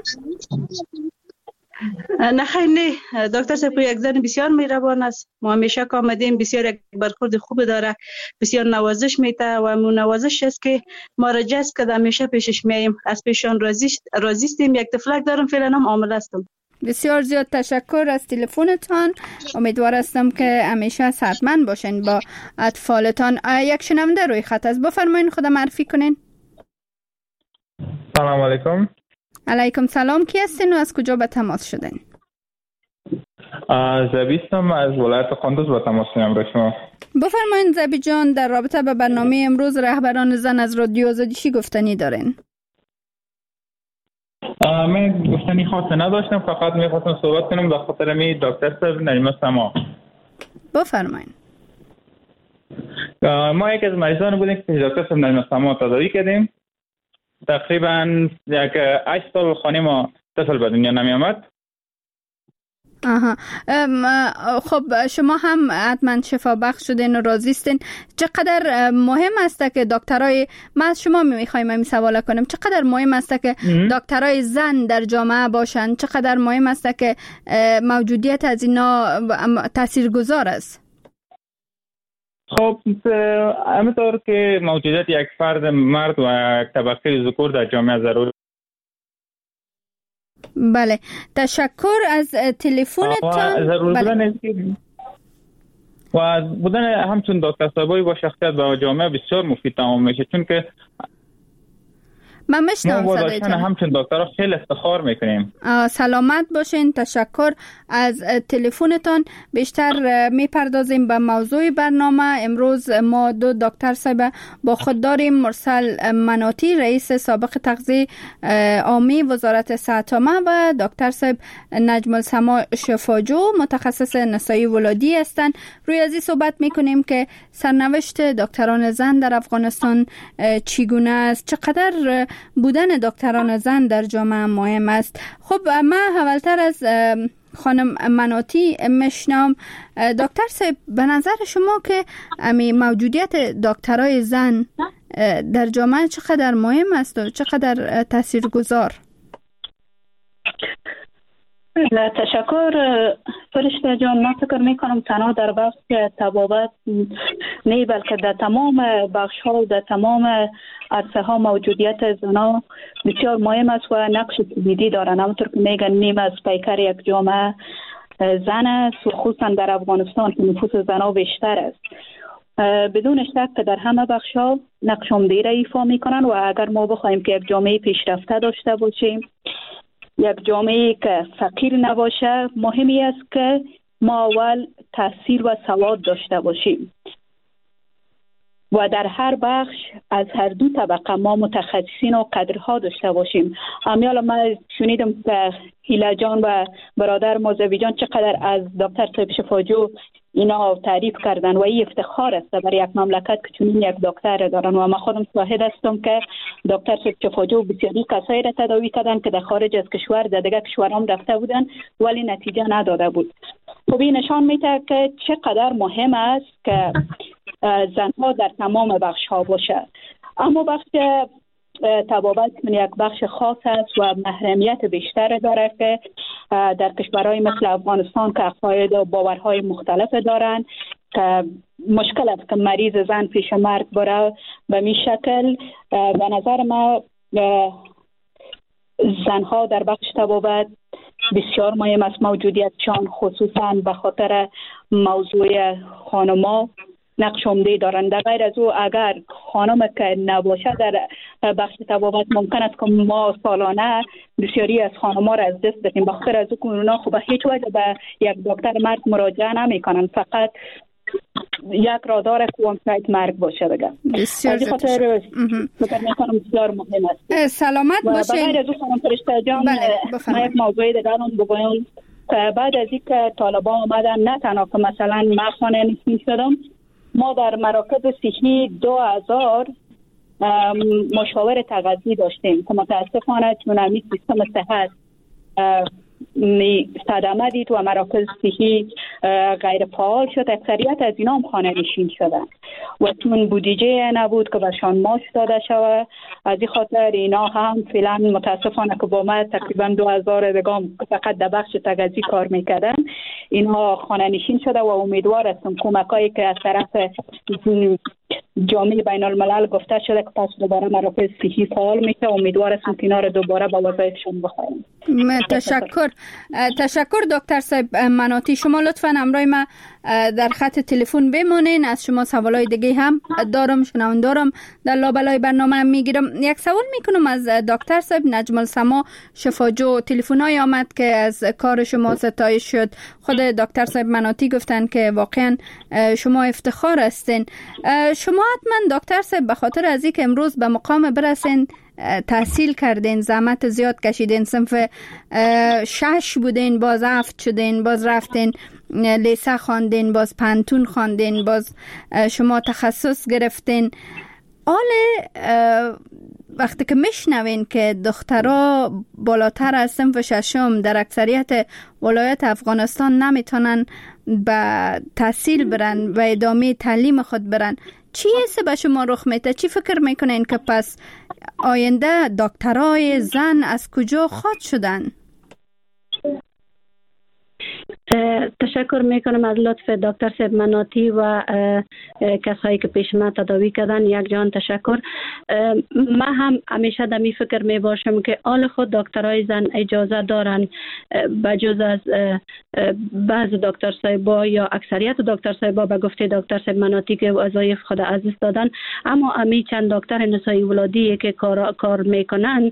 نه خیر نه، دکتر صاحب یک زن بسیار مهربان است. ما همیشه که آمدیم بسیار یک برخورد خوب داره، بسیار نوازش میده و مو نوازش است که ما را جذب کرده. همیشه پیشش میایم، از پیشان راضی هستیم. یک طفلک دارم، فعلا هم عامل هستم. بسیار زیاد تشکر از تلفنتان. امیدوار هستم که همیشه صحتمند باشین با اطفالتان. یک شنونده روی خط است. بفرمایید خود معرفی کنین. سلام علیکم. علیکم سلام. کی هستین و از کجا به تماس شدین؟ زبیستم از ولایت قندوز به تماس میام شما. بفرمایید زبی جان، در رابطه به برنامه امروز رهبران زن از رادیو آزادی چی گفتنی دارین؟ من گفتنی خاصی نداشتم، فقط میخواستم صحبت کنم به خاطر می دکتر صاحب نجم السما. بفرمایید. ما یک از مریضان بودیم که دکتر صاحب نجم السما تداوی کردیم تقریبا یک 8 سال خانه ما طفل به دنیا نمی آمد. خب شما هم حتما شفا بخش شدین و راضی هستین. چقدر مهم است که دکترای، ما از شما میخوایم این سوال کنم، چقدر مهم است که دکترای زن در جامعه باشن؟ چقدر مهم است که موجودیت از اینا تاثیرگذار است؟ خب همینطور که موجودیت یک فرد مرد و یک طبقه ذکور در جامعه ضروری. بله، تشکر از تلفنتان. بله. و بودن همچون دکتر صاحبایی با شخصیت به جامعه بسیار مفید تمام میشه، چون که ما داشتن همچون دکترها خیلی افتخار میکنیم. سلامت باشین. تشکر از تلفنتان. بیشتر میپردازیم به موضوع برنامه. امروز ما دو دکتر صاحب با خود داریم. مرسل مناطی، رئیس سابق تغذیه عامی وزارت صحت عامه، و دکتر صاحب نجم السما شفاجو، متخصص نسایی ولادی هستند. روی از این صحبت میکنیم که سرنوشت دکتران زن در افغانستان چگونه است، چقدر بودن دکتران زن در جامعه مهم است. خب ما اولتر از خانم مناطی میشنم. دکتر صاحب، به نظر شما که موجودیت دکترای زن در جامعه چقدر مهم است و چقدر تاثیرگذار؟ تشکر فرشته جان. من فکر میکنم تنها در بخش طبابت نه، بلکه در تمام بخش ها و در تمام عرصه ها موجودیت زنها بسیار مهم است و نقش کلیدی دارند. همونطور که میگن نیم از پیکر یک جامعه زن است و خصوصا در افغانستان که نفوس زنها بیشتر است. بدون شک که در همه بخش ها نقش عمده را ایفا میکنن و اگر ما بخوایم که یک جامعه پیشرفته داشته باشیم، یک جامعه که فقیر نباشه، مهمی است که ما اول تحصیل و سواد داشته باشیم و در هر بخش از هر دو طبقه ما متخصصین و قدرها داشته باشیم. امیال من شنیدم که هیلا جان و برادر موزوی جان چقدر از دکتر صاحب شفاجو اینا تعریف کردن و این افتخار است برای یک مملکت که چنین یک دکتر دارن و من خودم شاهد هستم که دکتر صاحب شفاجو بسیاری کسایی را تداوی کردن که در خارج از کشور در دیگر کشورام رفته بودن ولی نتیجه نداده بود. خب این نشان میده که چقدر مهم است که زنها در تمام بخش ها باشه. اما بخش طبابت یک بخش خاص است و محرمیت بیشتر داره که در کشورهای مثل افغانستان که عقاید و باورهای مختلف دارن که مشکل است که مریض زن پیش مرگ بره. به می شکل به نظر ما زنها در بخش طبابت بسیار مهم است موجودیتشان، خصوصا به خاطر موضوع خانما نقش عمده دارند. در غیر از او اگر خانم که نباشه در بخش طبابت ممکن است که ما سالانه بسیاری از خانما را از دست بدیم، بخاطر از او که اونا خب هیچ وجه به یک دکتر مرد مراجعه نمی کنند، فقط یک را داره که هم شاید مرگ باشه بگم. بسیار خاطر فکر میکنم بسیار مهم است. سلامت باشین. و بعد از او خانم فرشته جان من یک موضوع دیگر هم بگویم که بعد از اینکه طالبان آمدن نه تنها که مثلا من خانه نشین شدم، ما در مراکز صحی 2000 مشاور تغذیه داشتیم که متاسفانه چون همین سیستم صحت صدمه دید و مراکز صحی غیر فعال شد. اکثریت از اینا هم خانه نشین شدن و چون بودجه نبود که برشان معاش داده شود، از این خاطر اینا هم فعلا متاسفانه که با ما تقریبا 2000 دگام فقط در بخش تغذیه کار میکردن، اینا خانه نشین شده و امیدوار هستم کمکایی که از طرف جامعه بین الملل گفته شده که پس دوباره مراکز صحی فعال میشه، امیدوار هستم که اینا رو دوباره با وظایفشون بخوایم. تشکر دکتر صاحب مناطی. شما لطفاً همراه ما در خط تلفن بمانین. از شما سوالای دیگه هم دارم در لابلای برنامه میگیرم. یک سوال میکنم از دکتر صاحب نجم السما شفاجو. تلفن‌های آمد که از کار شما ستایش شد. خود دکتر صاحب مناطی گفتن که واقعا شما افتخار هستین. شما حتما دکتر صاحب به خاطر از اینکه امروز به مقام برسین تحصیل کردین، زحمت زیاد کشیدین، صنف 6 بودین، باز 7 شدین، باز رفتین لیسه خواندین، باز پانتون خواندین، باز شما تخصص گرفتین. حال وقتی که میشنوین که دخترها بالاتر از صنف ششم در اکثریت ولایت افغانستان نمیتونن به تحصیل برن و ادامه تعلیم خود برن، چی حس به شما رخ میده؟ چی فکر میکنین که پس آینده دکترای زن از کجا خواهد شدن؟ تشکر میکنم از لطف دکتر صاحب مناتی و کسایی که پیش من تداوی کردن. یک جان تشکر. من هم همیشه دمی فکر می باشم که آل خود دکترای زن اجازه دارن بجز از بعض دکتر صاحبا یا اکثریت دکتر صاحبا به گفته دکتر صاحب مناتی که وظایف خود از دست دادن، اما امی چند دکتر نسایی ولادی که کار میکنن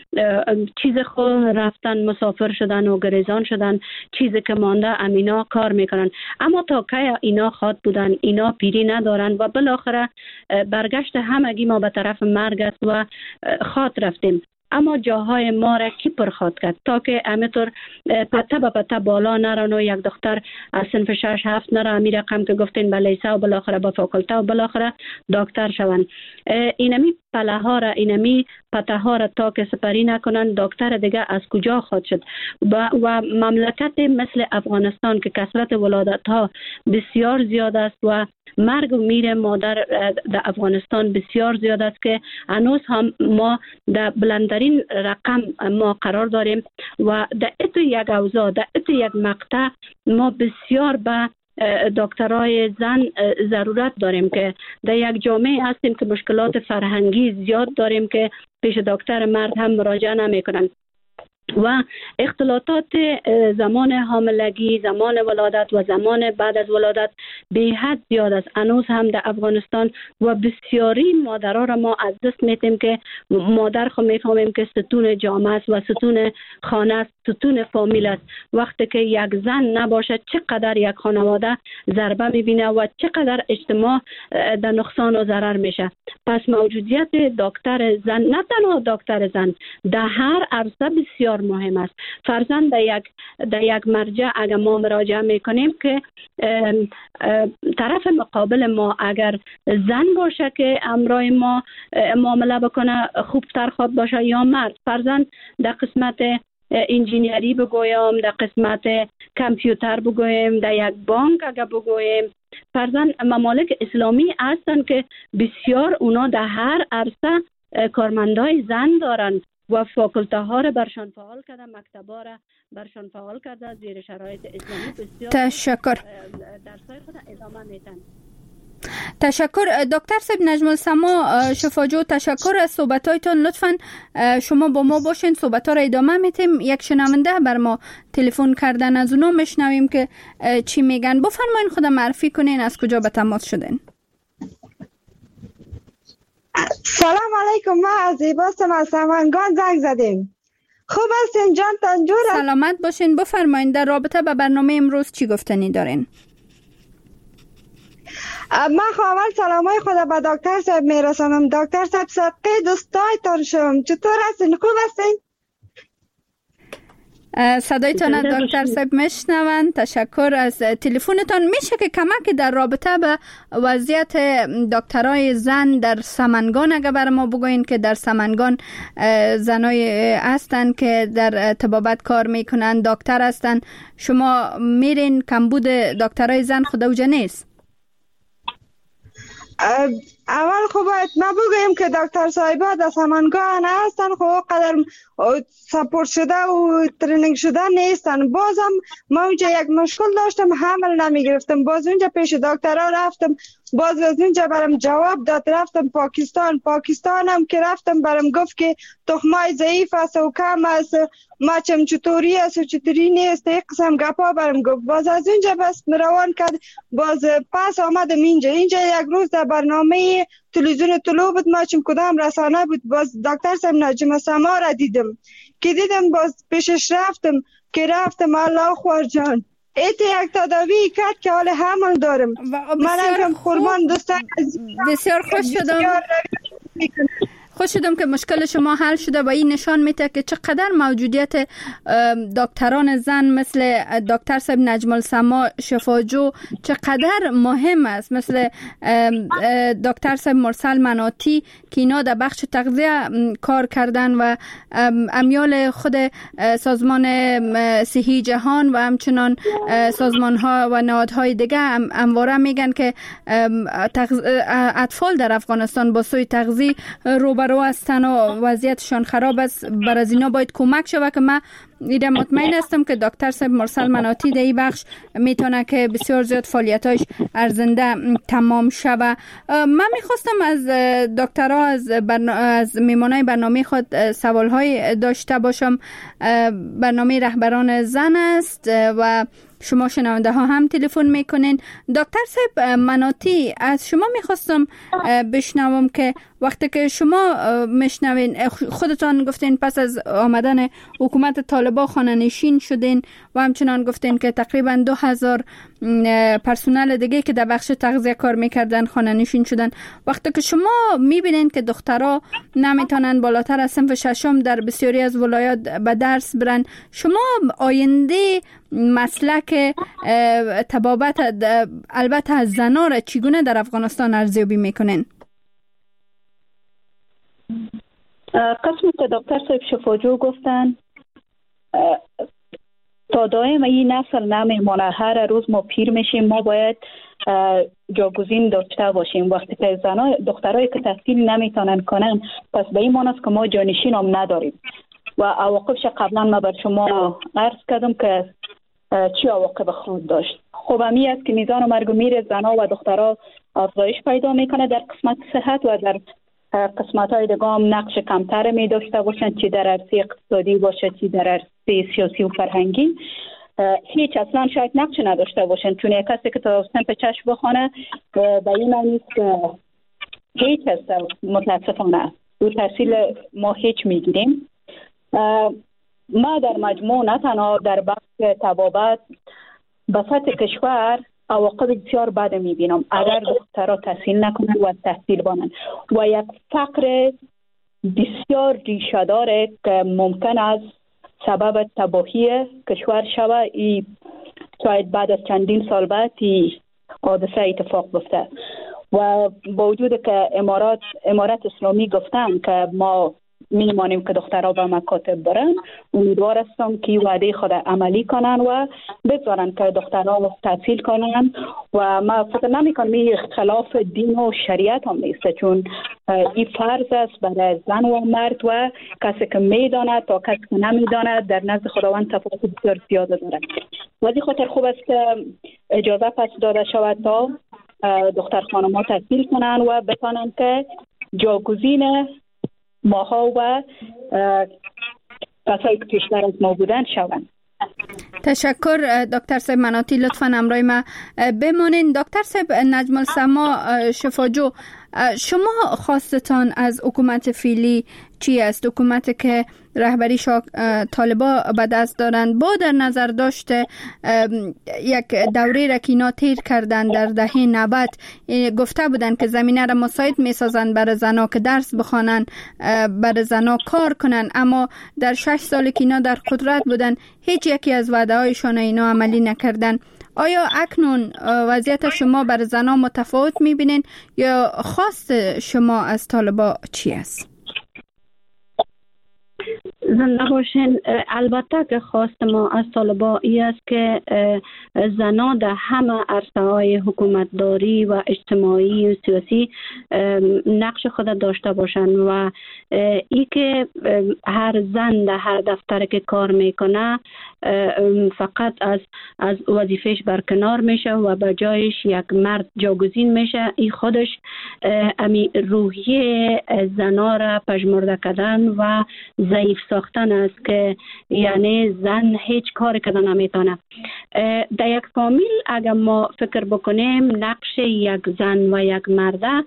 چیز خود رفتن مسافر شدن و گریزان شدن، چیزی که مانده امینا کار میکنن. اما تا که اینا خواد بودن، اینا پیری ندارن و بالاخره برگشت همگی ما به طرف مرگ است و خواد رفتیم. اما جاهای ما را کی پر خواد کرد تا که همینطور پته به پته بالا نرن و یک دختر از صنف 6-7 نره امی رقم که گفتین به لیسه و بالاخره به فاکولته و بالاخره دکتر شون. اینمی پله ها را، اینمی پته ها را تا که سپری نکنن، دکتر دیگه از کجا خواهد شد؟ و مملکت مثل افغانستان که کثرت ولادت ها بسیار زیاد است و مرگ و میر مادر در افغانستان بسیار زیاد است که هنوز هم ما در بلندترین رقم ما قرار داریم و در اتو یک اوضاع، در اتو یک مقطع ما بسیار به دکترای زن ضرورت داریم که در یک جامعه هستیم که مشکلات فرهنگی زیاد داریم که پیش دکتر مرد هم مراجعه نمی کنند و اختلاطات زمان حاملگی، زمان ولادت و زمان بعد از ولادت به حد زیاد است هنوز هم در افغانستان و بسیاری مادرها را ما از دست میتیم که مادر خود میفهمیم که ستون جامعه است و ستون خانه است، ستون فامیل است. وقتی که یک زن نباشه چقدر یک خانواده ضربه میبینه و چقدر اجتماع در نقصان و ضرر میشه. پس موجودیت دکتر زن، نه تنها دکتر زن، در هر عرصه بسیار مهم است. فرضاً در یک مرجع اگر ما مراجعه میکنیم که طرف مقابل ما اگر زن باشه که همراه ما معامله بکنه خوبتر خواد باشه یا مرد. فرضاً در قسمت انجینیری بگویم، در قسمت کامپیوتر بگویم، در یک بانک اگر بگویم، فرضاً ممالک اسلامی هستند که بسیار اونا در هر عرصه کارمندای زن دارن و فاکولته ها را برشان فعال کرده، مکتبا را برشان فعال کرده، زیر شرایط اسلامی بسیار تشکر. درسای خود ادامه میدن. تشکر دکتر صاحب نجم السما شفاجو، تشکر از صحبتایتان. لطفاً شما با ما باشین، صحبت‌ها را ادامه میتیم. یک شنونده بر ما تلفن کردن، از اونها میشنویم که چی میگن. بفرمایین خودم معرفی کنین، از کجا به تماس شدین؟ سلام علیکم، ما از زیباستم از سمنگان زنگ زدیم. خوب هستین جان تنجور؟ سلامت باشین. بفرمایین در رابطه با برنامه امروز چی گفتنی دارین؟ من خواهم سلامای خدا به دکتر صاحب میرسانم. دکتر صاحب صدقه دوستایتان شم. چطور هستین؟ خوب هستین؟ صدایتان از دکتر صاحب میشنون. تشکر از تلفنتان. میشه که کمک در رابطه به وضعیت دکترای زن در سمنگان اگر بر ما بگوین که در سمنگان زنای هستن که در طبابت کار میکنن، دکتر هستن، شما میرین کمبود دکترای زن خود اوجه نیست؟ اول خب باید ما بگویم که دکتر صاحبا در سمنگان هستن، خب قدر سپورت شده و ترینینگ شده نیستن. بازم ما اونجا یک مشکل داشتم، حمل نمی گرفتم. باز اونجا پیش دکترها رفتم، باز از اونجا برام جواب داد. رفتم پاکستانم که رفتم برام گفت که تخمای ضعیف است و کم است، ماچم چطوری است و چطوری نیست، یک قسم گپا برام گفت. باز از اونجا بس روان کرد، باز پس آمدم اینجا یک روز در برنامه تلویزیون طلوع بود، ماچم کدام رسانه بود، باز دکتر صاحب نجم السما را دیدم باز پیشش رفتم الله خوار جان ایت یک تداوی کرد که حال حمل دارم. من هم قربان دوستان بسیار خوش شدم. خوش شدم که مشکل شما حل شده و این نشان میده که چقدر موجودیت دکتران زن مثل دکتر صاحب نجم السما شفاجو چقدر مهم است، مثل دکتر صاحب مرسل مناطی که اینا در بخش تغذیه کار کردن و امیال خود سازمان صحی جهان و همچنان سازمان ها و نهادهای دیگه همواره میگن که اطفال در افغانستان با سوء تغذیه روبرو هستن و وضعیتشان خراب است. بر از اینا باید کمک شود که من ایده مطمئن هستم که دکتر صاحب مرسل مناطی در این بخش میتونه که بسیار زیاد فعالیتاش ارزنده تمام شود. من میخواستم از دکترها از میمانای برنامه خود سوالهای داشته باشم. برنامه رهبران زن است و شما شنونده ها هم تلفن میکنین. دکتر صاحب مناطی، از شما میخواستم بشنوم که وقتی که شما میشنوین، خودتان گفتین پس از آمدن حکومت طالبان خانه نشین شدین و همچنان گفتین که تقریبا 2000 پرسنل دیگه که در بخش تغذیه کار میکردن خانه نشین شدن. وقتی که شما میبینین که دخترها نمیتونن بالاتر از صنف ششم در بسیاری از ولایات به درس برن، شما آینده مسلک طبابت البته از زنان را چگونه در افغانستان ارزیابی میکنین؟ قسمی که دکتر صاحب شفاجو گفتن تا دائم این نسل نمیمونه. هر روز ما پیر میشیم، ما باید جاگزین داشته باشیم. وقتی که دخترایی که تحصیل نمیتونن کنن، پس به این معنی است که ما جانشین هم نداریم و عواقبش قبلا ما بر شما عرض کردم که چی عواقب خود داشت. خب همی است که میزان مرگ و میر زنها و دخترها افزایش پیدا میکنه در قسمت صحت و در قسمت های دیگه هم نقش کمتر می داشته باشن، چی در عرصه اقتصادی باشه چی در عرصه سیاسی و فرهنگی. هیچ اصلا شاید نقش نداشته باشن، چون یک کسی که تا صنف چشم بخونه به این معنی است که هیچ است. متاسفانه دو تحصیل ما هیچ میگیریم. ما در مجموع نه تنها در بخش طبابت به سطح کشور عواقب بسیار بد میبینم اگر دخترها تحصیل نکنن و تحصیل بانن و یک فقر بسیار ریشه داره که ممکن است سبب تباهی کشور شود. شاید بعد از چندین سال بعد حادثه اتفاق بیفته و با وجود که امارت اسلامی گفتن که ما میمانیم که دخترها به مکاتب برن، امیدوار هستم که وعده خود عملی کنن و بذارن که دخترها تحصیل کنن و ما فکر نمی کنم این خلاف دین و شریعت هم نیست، چون این فرض است برای زن و مرد و کسی که میداند تا کسی که نمیداند در نزد خداوند تفاوت بسیار زیاده دارد. و این خاطر خوب است که اجازه پس داده شود تا دختر خانم‌ها تحصیل کنن و بتانن که جاگزین ماها و کسایی که پیشتر از ما بودن شوند. تشکر دکتر صاحب مناطی، لطفاً همراه ما بمانین. دکتر صاحب نجم السما شفاجو، شما خواستتان از حکومت فعلی چی است؟ حکومتی که رهبری طالبا به دست دارند با در نظر داشته یک دوره را که اینا تیر کردن در دهه 90 گفته بودن که زمینه را مساعد می سازند برای زنها که درس بخوانن، برای زنها کار کنن، اما در 6 سال که اینا در قدرت بودن هیچ یکی از وعده هایشان اینا عملی نکردن. آیا اکنون وضعیت شما برای زنها متفاوت میبینین یا خواست شما از طالبا چی است؟ زنده باشین. البته که خواست ما از طالبا ای است که زنها در همه عرصه های حکومتداری و اجتماعی و سیاسی نقش خود داشته باشند و ای که هر زن در هر دفتر که کار میکنه فقط از وظیفهش برکنار میشه و به جایش یک مرد جاگزین میشه، این خودش امی روحیه زنا را پژمرده کردن و ضعیف ساختن است که یعنی زن هیچ کاری کردن نمیتونه. در یک فامیل اگر ما فکر بکنیم نقش یک زن و یک مرد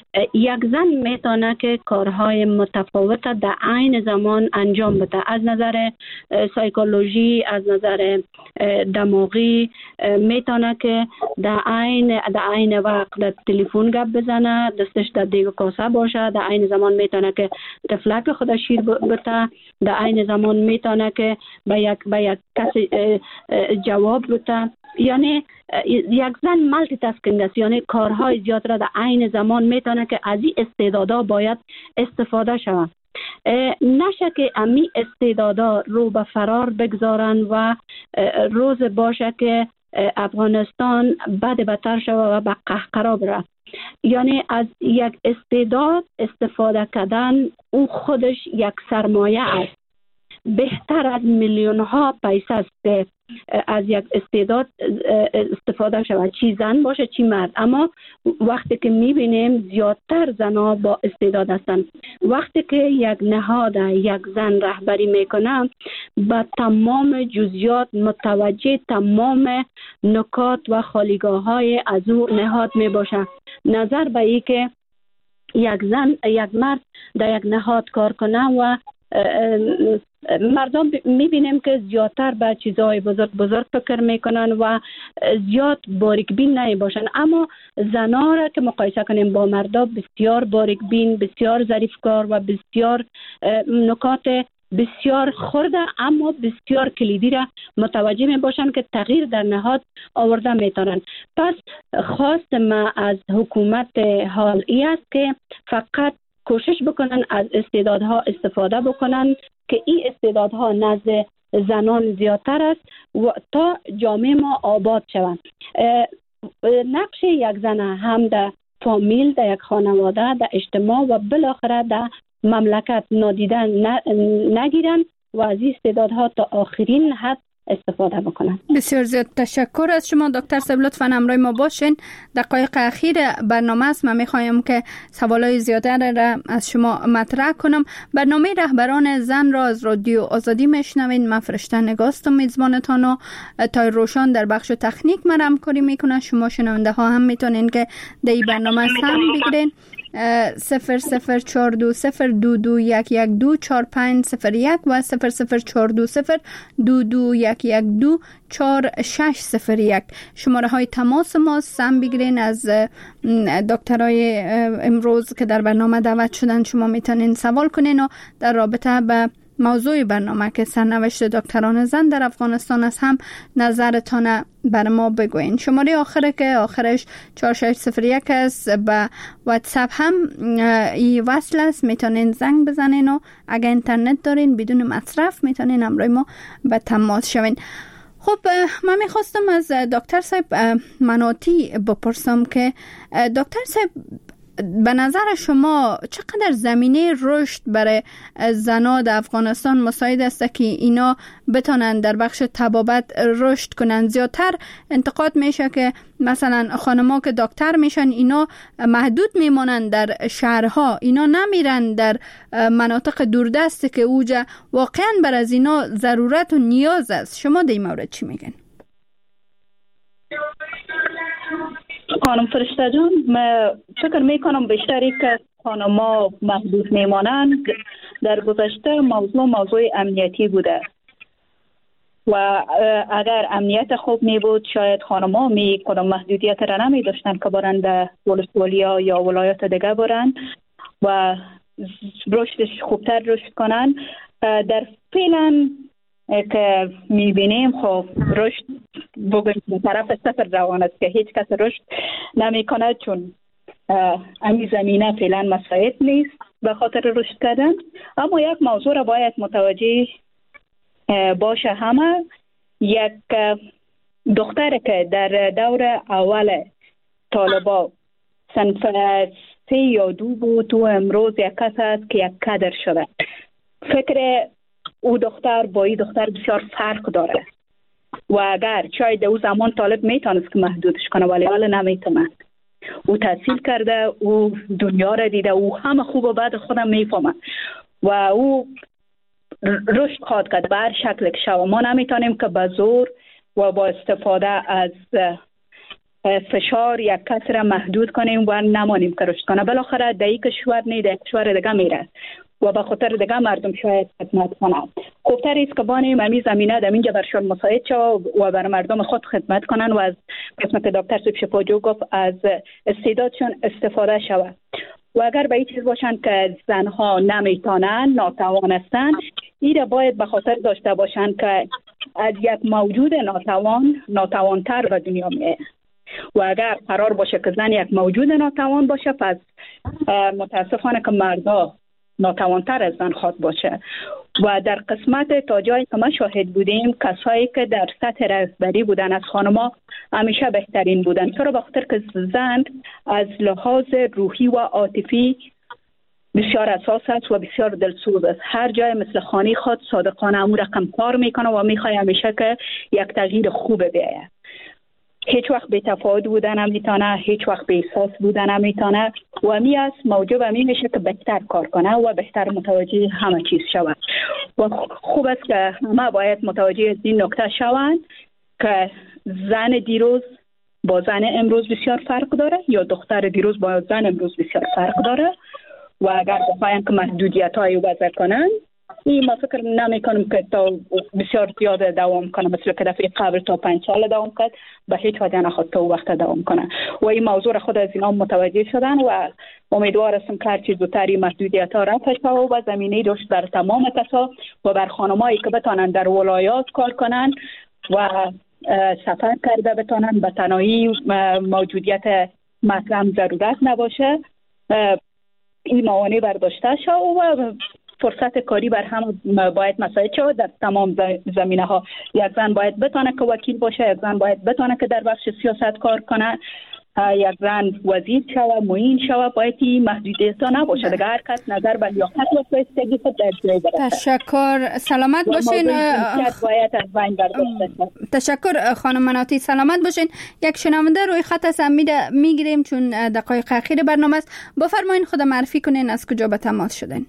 یک زن میتونه که کارهای متفاوت در عین زمان انجام بده، از نظر سایکولوژی، از نظر دماغی. میتونه که در عین وقت در تلفن گپ بزنه، دستش در دیگ کاسه باشه، در عین زمان میتونه که طفلک خود شیر بده، در عین زمان میتونه که به یک کسی جواب بده. یعنی یک زن مالتی تاسکینگ است، یعنی کارهای زیاد را در عین زمان میتونه که از این استعدادها باید استفاده شود. نشه که امی استعدادا رو به فرار بگذارن و روز باشه که افغانستان بدتر شود و به قهقرا بره. یعنی از یک استعداد استفاده کردن او خودش یک سرمایه است. بهتر از میلیون ها پیسه است که از یک استعداد استفاده شود، چی زن باشه چی مرد. اما وقتی که میبینیم زیادتر زنها با استعداد هستند، وقتی که یک نهاد یک زن رهبری میکنه با تمام جزئیات متوجه تمام نکات و خالیگاه های از او نهاد میباشه. نظر به این که یک زن یک مرد در یک نهاد کار کنه و مردم میبینیم که زیادتر به چیزهای بزرگ فکر میکنن و زیاد باریک بین نمیباشن، اما زنها را که مقایسه کنیم با مردا بسیار باریک بین، بسیار ظریف کار و بسیار نکات بسیار خرده اما بسیار کلیدی را متوجه می باشند که تغییر در نهاد آورده میتونن. پس خواست ما از حکومت حال ای است که فقط کوشش بکنن از استعدادها استفاده بکنن که این استعدادها نزد زنان زیادتر است و تا جامعه ما آباد شوند. نقش یک زن هم در فامیل، در یک خانواده، در اجتماع و بالاخره در مملکت نادیده نگیرن و از این استعدادها تا آخرین حد استفاده بکنن. بسیار زیاد تشکر از شما دکتر صاحب، لطفاً همراه ما باشین. دقایق اخیر برنامه است، من میخوایم که سوالای زیاده را از شما مطرح کنم. برنامه رهبران زن را از رادیو آزادی میشنوین. من فرشته نگاستم میزبانتان و تای روشان در بخش تکنیک من همکاری میکنه. شما شنونده ها هم میتونین که در این برنامه سهم بگیرین. 00420221124501 و 00420221124601 شماره های تماس ما سم بگیرین. از دکترای امروز که در برنامه دعوت شدن شما میتونین سوال کنین و در رابطه به موضوع برنامه که سرنوشت دکتران زن در افغانستان است هم نظرتان بر ما بگوین. شماره آخره که آخرش 4601 است، به واتساپ هم ای وصل است، میتونین زنگ بزنین و اگر اینترنت دارین بدون مصرف میتونین همراه ما به تماس شوین. خب من میخواستم از دکتر صاحب مناطی بپرسم که دکتر صاحب به نظر شما چقدر زمینه رشد برای زنان در افغانستان مساعد است که اینا بتونن در بخش طبابت رشد کنن؟ زیادتر انتقاد میشه که مثلا خانما که دکتر میشن اینا محدود میمونن در شهرها، اینا نمیرن در مناطق دوردست که اوجا واقعا بر از اینا ضرورت و نیاز است. شما در این مورد چی میگن؟ خانم فرشته جان، من فکر میکنم بیشتری که خانما محدود میمانند در گذشته موضوع امنیتی بوده و اگر امنیت خوب می بود شاید خانما می کدام محدودیت را نمی داشتن که برن در ولسوالی‌ها یا ولایات دیگه برن و رشدش خوبتر رشد کنن. در فعلا که میبینیم خب رشد بگویم به طرف صفر روان است که هیچ کس رشد نمی کند چون امی زمینه فعلا مساعد نیست به خاطر رشد کردن. اما یک موضوع را باید متوجه باشه، همه یک دختر که در دور اول طالبا صنف 3 یا 2 بود تو امروز یک کس است که یک کادر شده. فکر او دختر با این دختر بسیار فرق داره و اگر شاید او زمان طالب میتونست که محدودش کنه ولی حالا نمیتونه. او تحصیل کرده، او دنیا را دیده، او همه خوب و بد خودم میفهمه و او رشد خواهد کرد به هر شکل که شود. ما نمیتونیم که به زور و با استفاده از فشار یک کس را محدود کنیم و نمانیم که رشد کنه. بالاخره در یک کشور نه در کشور دیگه میره و به خاطر دیگه مردم شاید خدمت کنند. خوبتر است که بانیم امی زمینه در اینجا برشان مساعد شود و بر مردم خود خدمت کنند و از قسمت دکتر سیب شفاجو گفت از استعدادشون استفاده شود. و اگر به این چیز باشند که زنها نمیتونن، ناتوان هستند، این باید به خاطر داشته باشند که از یک موجود ناتوانتر به دنیا میه و اگر قرار باشه که زن یک موجود ناتوان باشه پس متاسفانه که مردا ناتوانتر از زن خود باشه. و در قسمت تا جایی که ما شاهد بودیم کسایی که در سطح رهبری بودن از خانما همیشه بهترین بودن، چرا؟ به خاطر که زن از لحاظ روحی و عاطفی بسیار اساس است و بسیار دلسوز است. هر جای مثل خانه خود صادقانه امور رقم کار میکنه و میخواد همیشه که یک تغییر خوب بیاید. هیچ وقت به تفاوت بودن نمیتونه، هیچ وقت به احساس بودن نمیتونه و می است موجب می میشه که بهتر کار کنه و بهتر متوجه همه چیز شود. و خوب است که همه باید متوجه این نکته شوند که زن دیروز با زن امروز بسیار فرق داره یا دختر دیروز با زن امروز بسیار فرق داره و اگر بخواین که محدودیت های وضع کنن این ما فکر نمی کنم که تا بسیار زیاد دوام کنه، مثل که دفعه قبل تا 5 سال دوام کرد به هیچ وجه نخواد تا وقت دوام کنه و این موضوع خود از اینا متوجه شدن و امیدوار هستم که هرچی زودتر محدودیت ها رفع شود و زمینه داشت در تمام کسا و بر خانمایی که بتانن در ولایات کار کنن و سفر کرده بتانن به تنهایی موجودیت مطلب ضرورت نباشه این موانع برداشته شد و فرصت کاری بر هم باید مساعد شود در تمام زمینه ها. یک زن باید بتانه که وکیل باشه، یک زن باید بتانه که در بخش سیاست کار کنه، یک زن وزیر شود، معین شود، باید این محدودیت ها نباشه. دیگه هر کس نظر به لیاقت و فرستگی خود در جای برسه. تشکر، سلامت باشین. باید از بین برداشته شود. تشکر خانم مناطی، سلامت باشین. یک شنونده روی خط است میگیریم چون دقایق اخیر برنامه است. بفرمایین خود معرفی کنین از کجا به تماس شدین.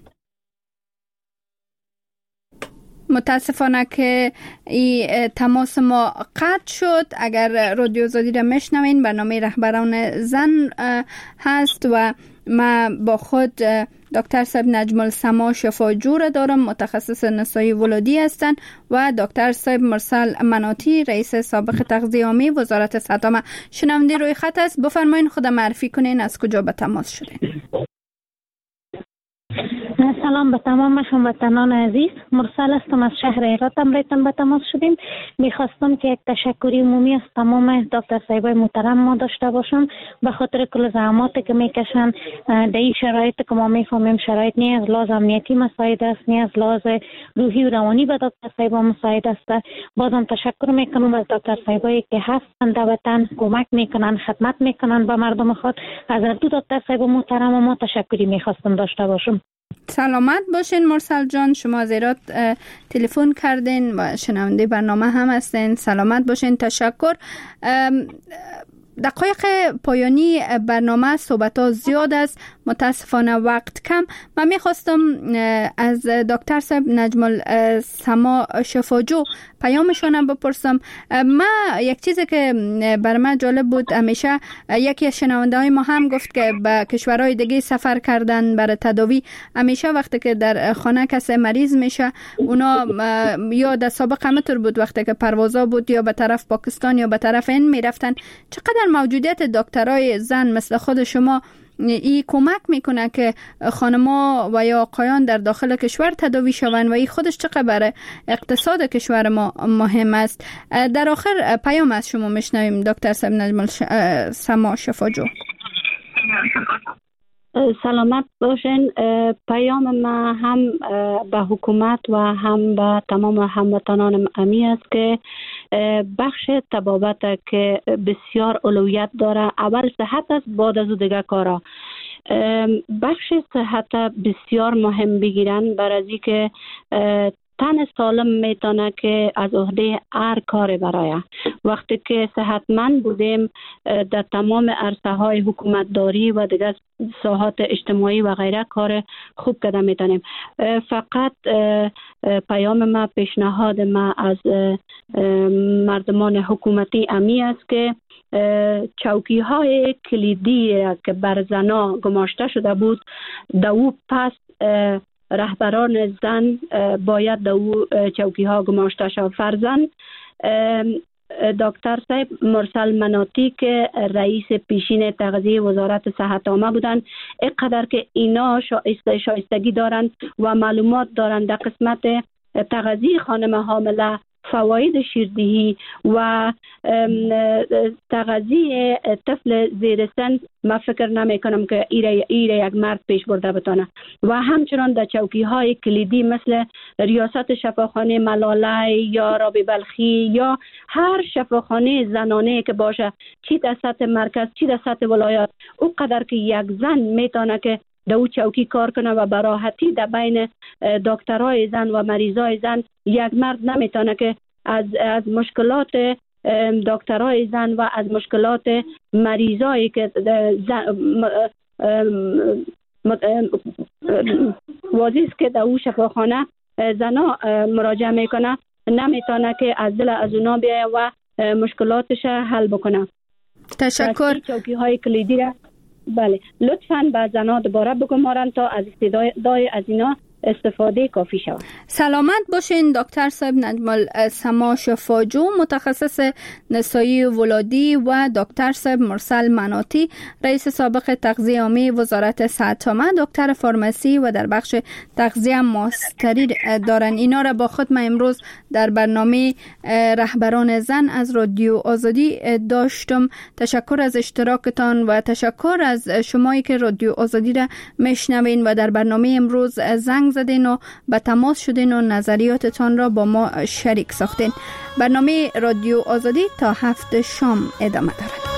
متاسفانه که این تماس ما قطع شد. اگر رادیو آزادی را میشنوین برنامه رهبران زن هست و ما با خود دکتر صاحب نجم السما شفاجو را دارم، متخصص نسای ولادی هستند و دکتر صاحب مرسل مناطی رئیس سابق تغذیه عامه وزارت صحت. شنونده روی خط است، بفرمایین خود معرفی کنین از کجا به تماس شدین. سلام به تمام هموطنان عزیز، مرسل هستم از شهر هرات امریتان به تماس شدیم. میخواستم که یک تشکری عمومی از تمام دکتر صاحبای محترم ما داشته باشم به خاطر کل زحماتی که میکشن در این شرایط که ما میفهمیم شرایط نی از لحاظ امنیتی مساعد است، نی از لحاظ روحی و روانی به دکتر صاحبا مساعد است. بازم تشکر میکنم از دکتر صاحبایی که هستند در وطن کمک میکنن، خدمت میکنن به مردم خود. از دو دکتر صاحب محترم ما تشکری میخواستم داشته باشم. سلامت باشین مرسل جان، شما از ایراد تلفن کردین و شنونده برنامه هم هستین. سلامت باشین، تشکر. دقایق پایانی برنامه صحبت ها زیاد است، متاسفانه وقت کم. من میخواستم از دکتر صاحب نجم السما شفاجو پیامشون بپرسم. ما یک چیزی که بر من جالب بود، همیشه یکی از شنونده های ما هم گفت که به کشورهای دیگه سفر کردن برای تداوی. همیشه وقتی که در خانه کسی مریض میشه اونا یا در سابق همطور بود وقتی که پروازا بود یا به طرف پاکستان یا به طرف این میرفتن. چقدر موجودیت دکترای زن مثل خود شما ای کمک میکنه که خانما و یا آقایان در داخل کشور تداوی شوند و ای خودش چقدر برای اقتصاد کشور ما مهم است؟ در آخر پیام از شما میشنویم دکتر صاحب نجم السما شفاجو. سلامت باشین. پیام ما هم به حکومت و هم به تمام هموطنان امی است که بخش طبابت که بسیار اولویت داره، اول صحت است، بعد از دیگه کارا. بخش صحت بسیار مهم بگیرن برای اینکه تن سالم میتونه که از عهده هر کار برایه. وقتی که صحتمند بودیم در تمام عرصه های حکومتداری و دیگر ساحات اجتماعی و غیره کار خوب کرده میتونیم. فقط پیام ما، پیشنهاد ما از مردمان حکومتی امی است که چوکی های کلیدی که بر زنا گماشته شده بود دو پس رهبران زن باید دو چوکی ها گماشته شود. فرزن دکتر صاحب مرسل مناطی که رئیس پیشین تغذیه وزارت صحت عامه بودند، اینقدر که اینا شایستگی دارند و معلومات دارند در قسمت تغذیه خانم حامله، فواید شیردهی و تغذیه طفل زیر سن، من فکر نمی کنم که ایره یک مرد پیش برده بتانه. و همچنان در چوکی های کلیدی مثل ریاست شفاخانه ملاله یا رابی بلخی یا هر شفاخانه زنانه که باشه، چی در سطح مرکز چی در سطح ولایات، او قدر که یک زن میتونه که دو چوکی کار کنه و براحتی در بین دکترای زن و مریضای زن یک مرد نمیتونه که از مشکلات دکترای زن و از مشکلات مریضایی که واضح است که در او شفاخانه زنا مراجعه میکنه نمیتونه که از دل از اونا بیایه و مشکلاتش حل بکنه. تشکر. چوکی های کلیدی را بله لطفاً به زنها دوباره بگمارن تا از استفاده از اینا استفاده کافی شود. سلامت باشین دکتر صاحب نجم السما شفاجو، متخصص نسایی ولادی، و دکتر صاحب مرسل مناطی، رئیس سابق تغذیه عامه وزارت صحت عامه، دکتر فارمسی و در بخش تغذیه ماستری دارن. اینا را با خود ما امروز در برنامه رهبران زن از رادیو آزادی داشتم. تشکر از اشتراکتان و تشکر از شمایی که رادیو آزادی را میشنوین و در برنامه امروز زنگ زدین و به تماس شدین و نظریاتتان را با ما شریک ساختین. برنامه رادیو آزادی تا 7 شام ادامه دارد.